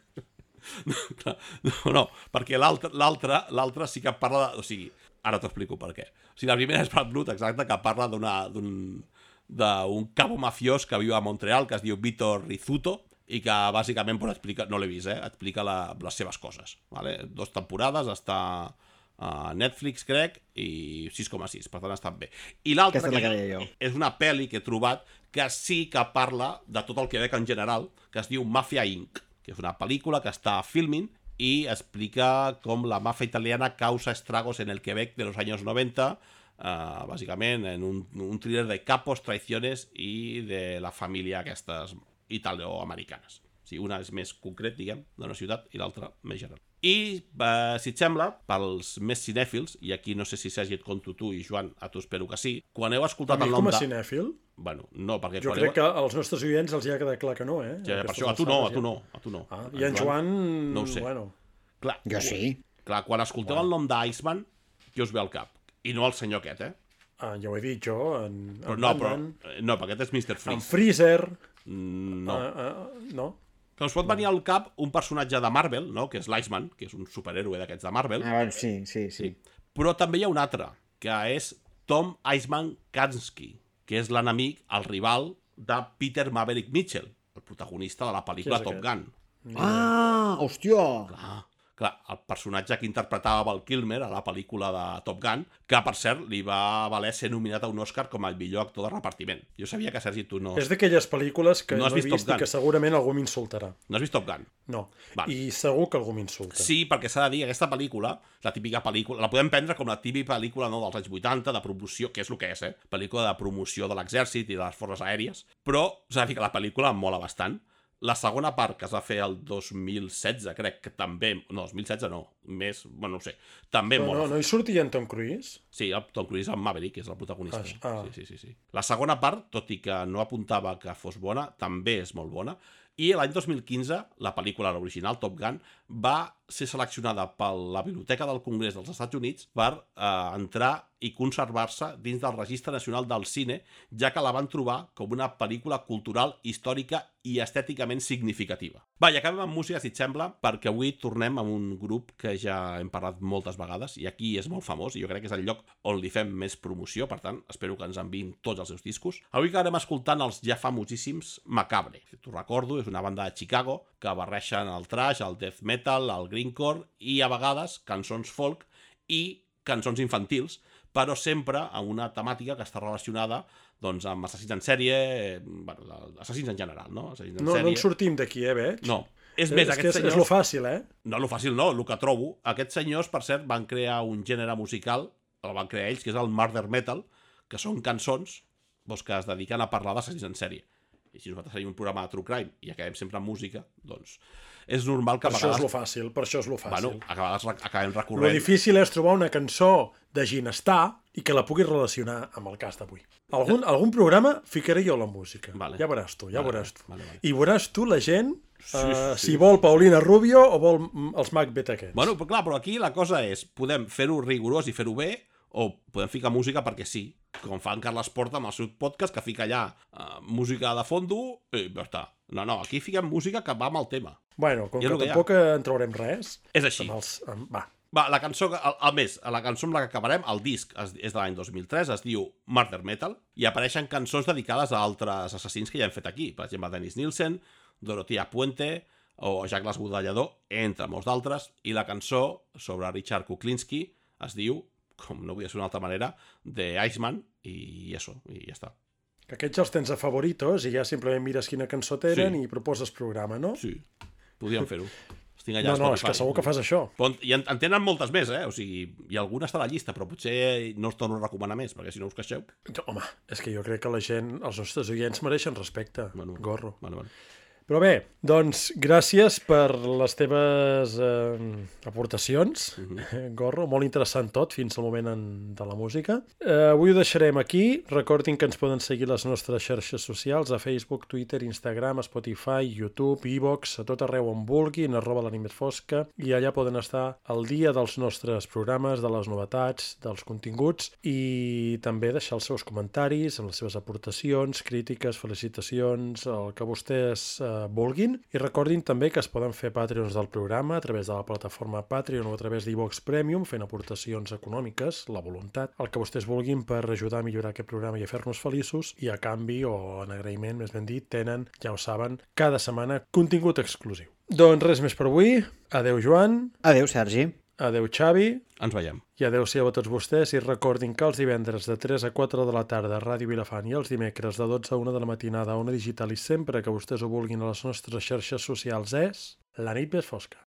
No, perquè l'altre sí que parla de... O sigui, ara t'ho explico per què. O sigui, la primera és Bad Blood, exacte, que parla d'un cabo mafiós que viu a Montreal, que es diu Víctor Rizzuto, i que bàsicament explica, no l'he vist, explica les seves coses. Vale? 2 temporades, està a Netflix, crec, i 6,6, per tant està bé. I l'altra és una pel·li que he trobat que sí que parla de tot el Quebec en general, que es diu Mafia Inc., que és una pel·lícula que està filming i explica com la mafia italiana causa estragos en el Quebec de los años 90, bàsicament en un thriller de capos, traiciones i de la família aquestes italoamericanes. O sigui, una és més concret, diguem, d'una ciutat, i l'altra més general. I, si et sembla, pels més cinèfils, i aquí no sé si Sergi et conto tu i Joan, a tu espero que sí, quan heu escoltat el nom com a cinèfil? Bueno, no, perquè... Jo crec que als nostres oients els hi ha quedat clar que no, eh? Ja, per això, a tu no. Ah, i en Joan... No ho sé. Bueno. Clar, Jo sí. Clar, quan escolteu el nom d'Iceman, què us ve al cap? I no el senyor aquest, eh? Ah, ja ho he dit jo, No, perquè aquest és Mr. Freeze. En Freezer... No. No? Que us pot venir al cap un personatge de Marvel, no? Que és l'Iceman, que és un superhéroe d'aquests de Marvel. Sí. Però també hi ha un altre, que és Tom Iceman Kansky, que és l'enemic, el rival de Peter Maverick Mitchell, el protagonista de la pel·lícula Top Gun. Ah, hòstia! Clar, el personatge que interpretava Val Kilmer a la pel·lícula de Top Gun, que, per cert, li va valer ser nominat a un Oscar com el millor actor de repartiment. Jo sabia que, Sergi, tu no... És d'aquelles pel·lícules que no he vist i que segurament algú m'insultarà. No has vist Top Gun? No, Val. I segur que algú m'insulta. Sí, perquè s'ha de dir, aquesta pel·lícula, la típica pel·lícula, la podem prendre com la típica pel·lícula dels anys 80, de promoció, que és el que és, pel·lícula de promoció de l'exèrcit i de les forces aèries, però s'ha de dir que la pel·lícula em mola bastant. La segona part, que es va fer el 2016, crec que també... No, 2016 no, més... Bueno, no ho sé. També mola. No hi sortia en Tom Cruise? Sí, el Tom Cruise amb Maverick, que és el protagonista. Sí. La segona part, tot i que no apuntava que fos bona, també és molt bona. I l'any 2015, la pel·lícula, l'original, Top Gun, va ser seleccionada per la Biblioteca del Congrés dels Estats Units per entrar i conservar-se dins del Registre Nacional del Cine, ja que la van trobar com una pel·lícula cultural, històrica i estèticament significativa. Va, i acabem amb música, si et sembla, perquè avui tornem amb un grup que ja hem parlat moltes vegades, i aquí és molt famós, i jo crec que és el lloc on li fem més promoció, per tant, espero que ens enviïn tots els seus discos. Avui acabarem escoltant els ja famosíssims Macabre. T'ho recordo, és una banda de Chicago que barreixen el thrash, el death metal, el grindcore i, a vegades, cançons folk i cançons infantils, però sempre amb una temàtica que està relacionada doncs, amb assassins en sèrie, bueno, assassins en general, no? Assassins en sèrie. No en sortim d'aquí, veig? No. És més, aquests senyors... És lo fàcil, No, lo fàcil no, el que trobo. Aquests senyors, per cert, van crear un gènere musical, el van crear ells, que és el murder metal, que són cançons que es dediquen a parlar d'assassins en sèrie. I si nosaltres tenim un programa de True Crime i acabem sempre amb música, doncs és normal que a vegades... Per això és lo fàcil. Bueno, a vegades acabem recorrent... Lo difícil és trobar una cançó de ginestar i que la puguis relacionar amb el cas d'avui. Algun programa ficaré jo la música. Vale. Ja veuràs tu. Vale. I veuràs tu la gent sí. si vol Paulina Rubio o vol els Macbeth aquests. Bueno, però aquí la cosa és, podem fer-ho rigorós i fer-ho bé, o podem ficar música perquè sí, com fa en Carles Porta amb el seu podcast, que fica allà música de fondo i ja està. No, aquí fiquem música que va amb el tema. Bueno, com que tampoc en traurem res... És així. Va, la cançó, a més, la cançó amb la que acabarem, el disc és de l'any 2003, es diu Murder Metal, i apareixen cançons dedicades a altres assassins que ja hem fet aquí. Per exemple, Dennis Nielsen, Dorothea Puente o Jack l'Esbudellador, entre molts d'altres, i la cançó sobre Richard Kuklinski es diu, com no vull ser d'una altra manera, de Iceman, i ja està. Que aquests els tens a favoritos i ja simplement mires quina cançó tenen i proposes programa, no? Sí, podríem fer-ho. Estic allà no, és que segur que fas això. I en tenen moltes més, O sigui, hi ha alguna està a la llista, però potser no us torno a recomanar més, perquè si no us queixeu. Home, és que jo crec que la gent, els nostres oients mereixen respecte, Gorro. Vale. Però bé, doncs, gràcies per les teves aportacions, Gorro, molt interessant tot, fins al moment de la música. Avui ho deixarem aquí. Recordin que ens poden seguir les nostres xarxes socials, a Facebook, Twitter, Instagram, Spotify, YouTube, iVoox, a tot arreu on vulguin, @l'animetfosca, i allà poden estar al dia dels nostres programes, de les novetats, dels continguts, i també deixar els seus comentaris, amb les seves aportacions, crítiques, felicitacions, el que vostès vulguin, i recordin també que es poden fer Patreons del programa a través de la plataforma Patreon o a través d'iVoox Premium, fent aportacions econòmiques, la voluntat, el que vostès vulguin per ajudar a millorar aquest programa i a fer-nos feliços, i a canvi, o en agraïment, més ben dit, tenen, ja ho saben, cada setmana contingut exclusiu. Doncs res més per avui. Adeu, Joan. Adeu, Sergi. Adeu, Xavi. Ens veiem. I adeu-siau a tots vostès, i recordin que els divendres de 3 a 4 de la tarda a Ràdio Vilafant i els dimecres de 12 a 1 de la matinada a Ona Digital, i sempre que vostès ho vulguin a les nostres xarxes socials, és La nit més fosca.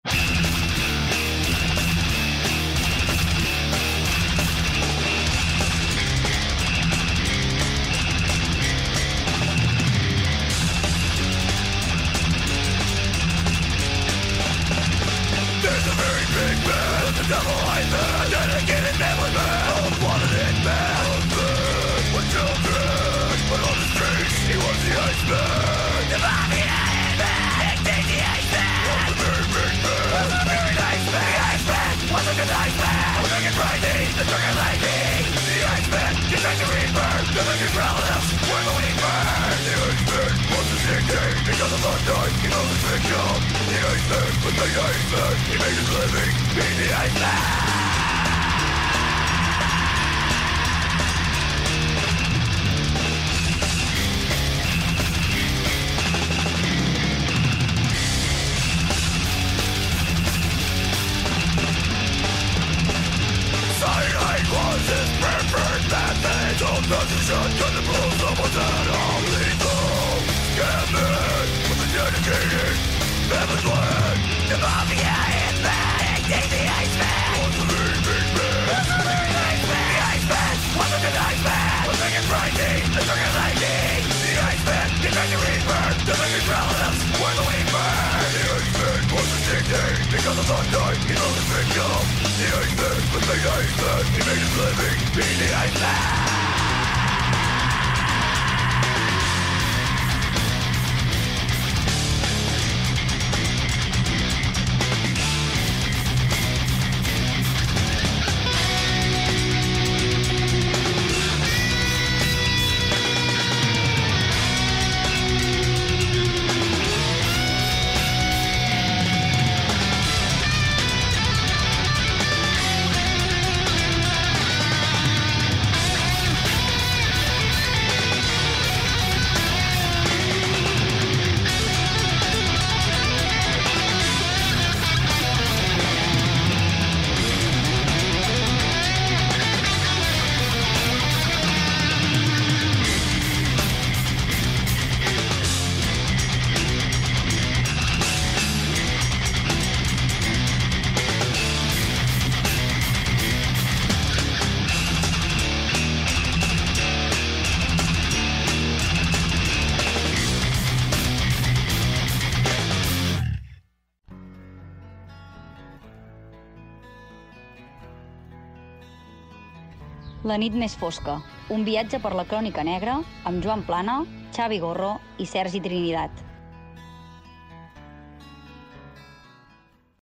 La nit més fosca, un viatge per la crònica negra amb Joan Plana, Xavi Gorro i Sergi Trinidad.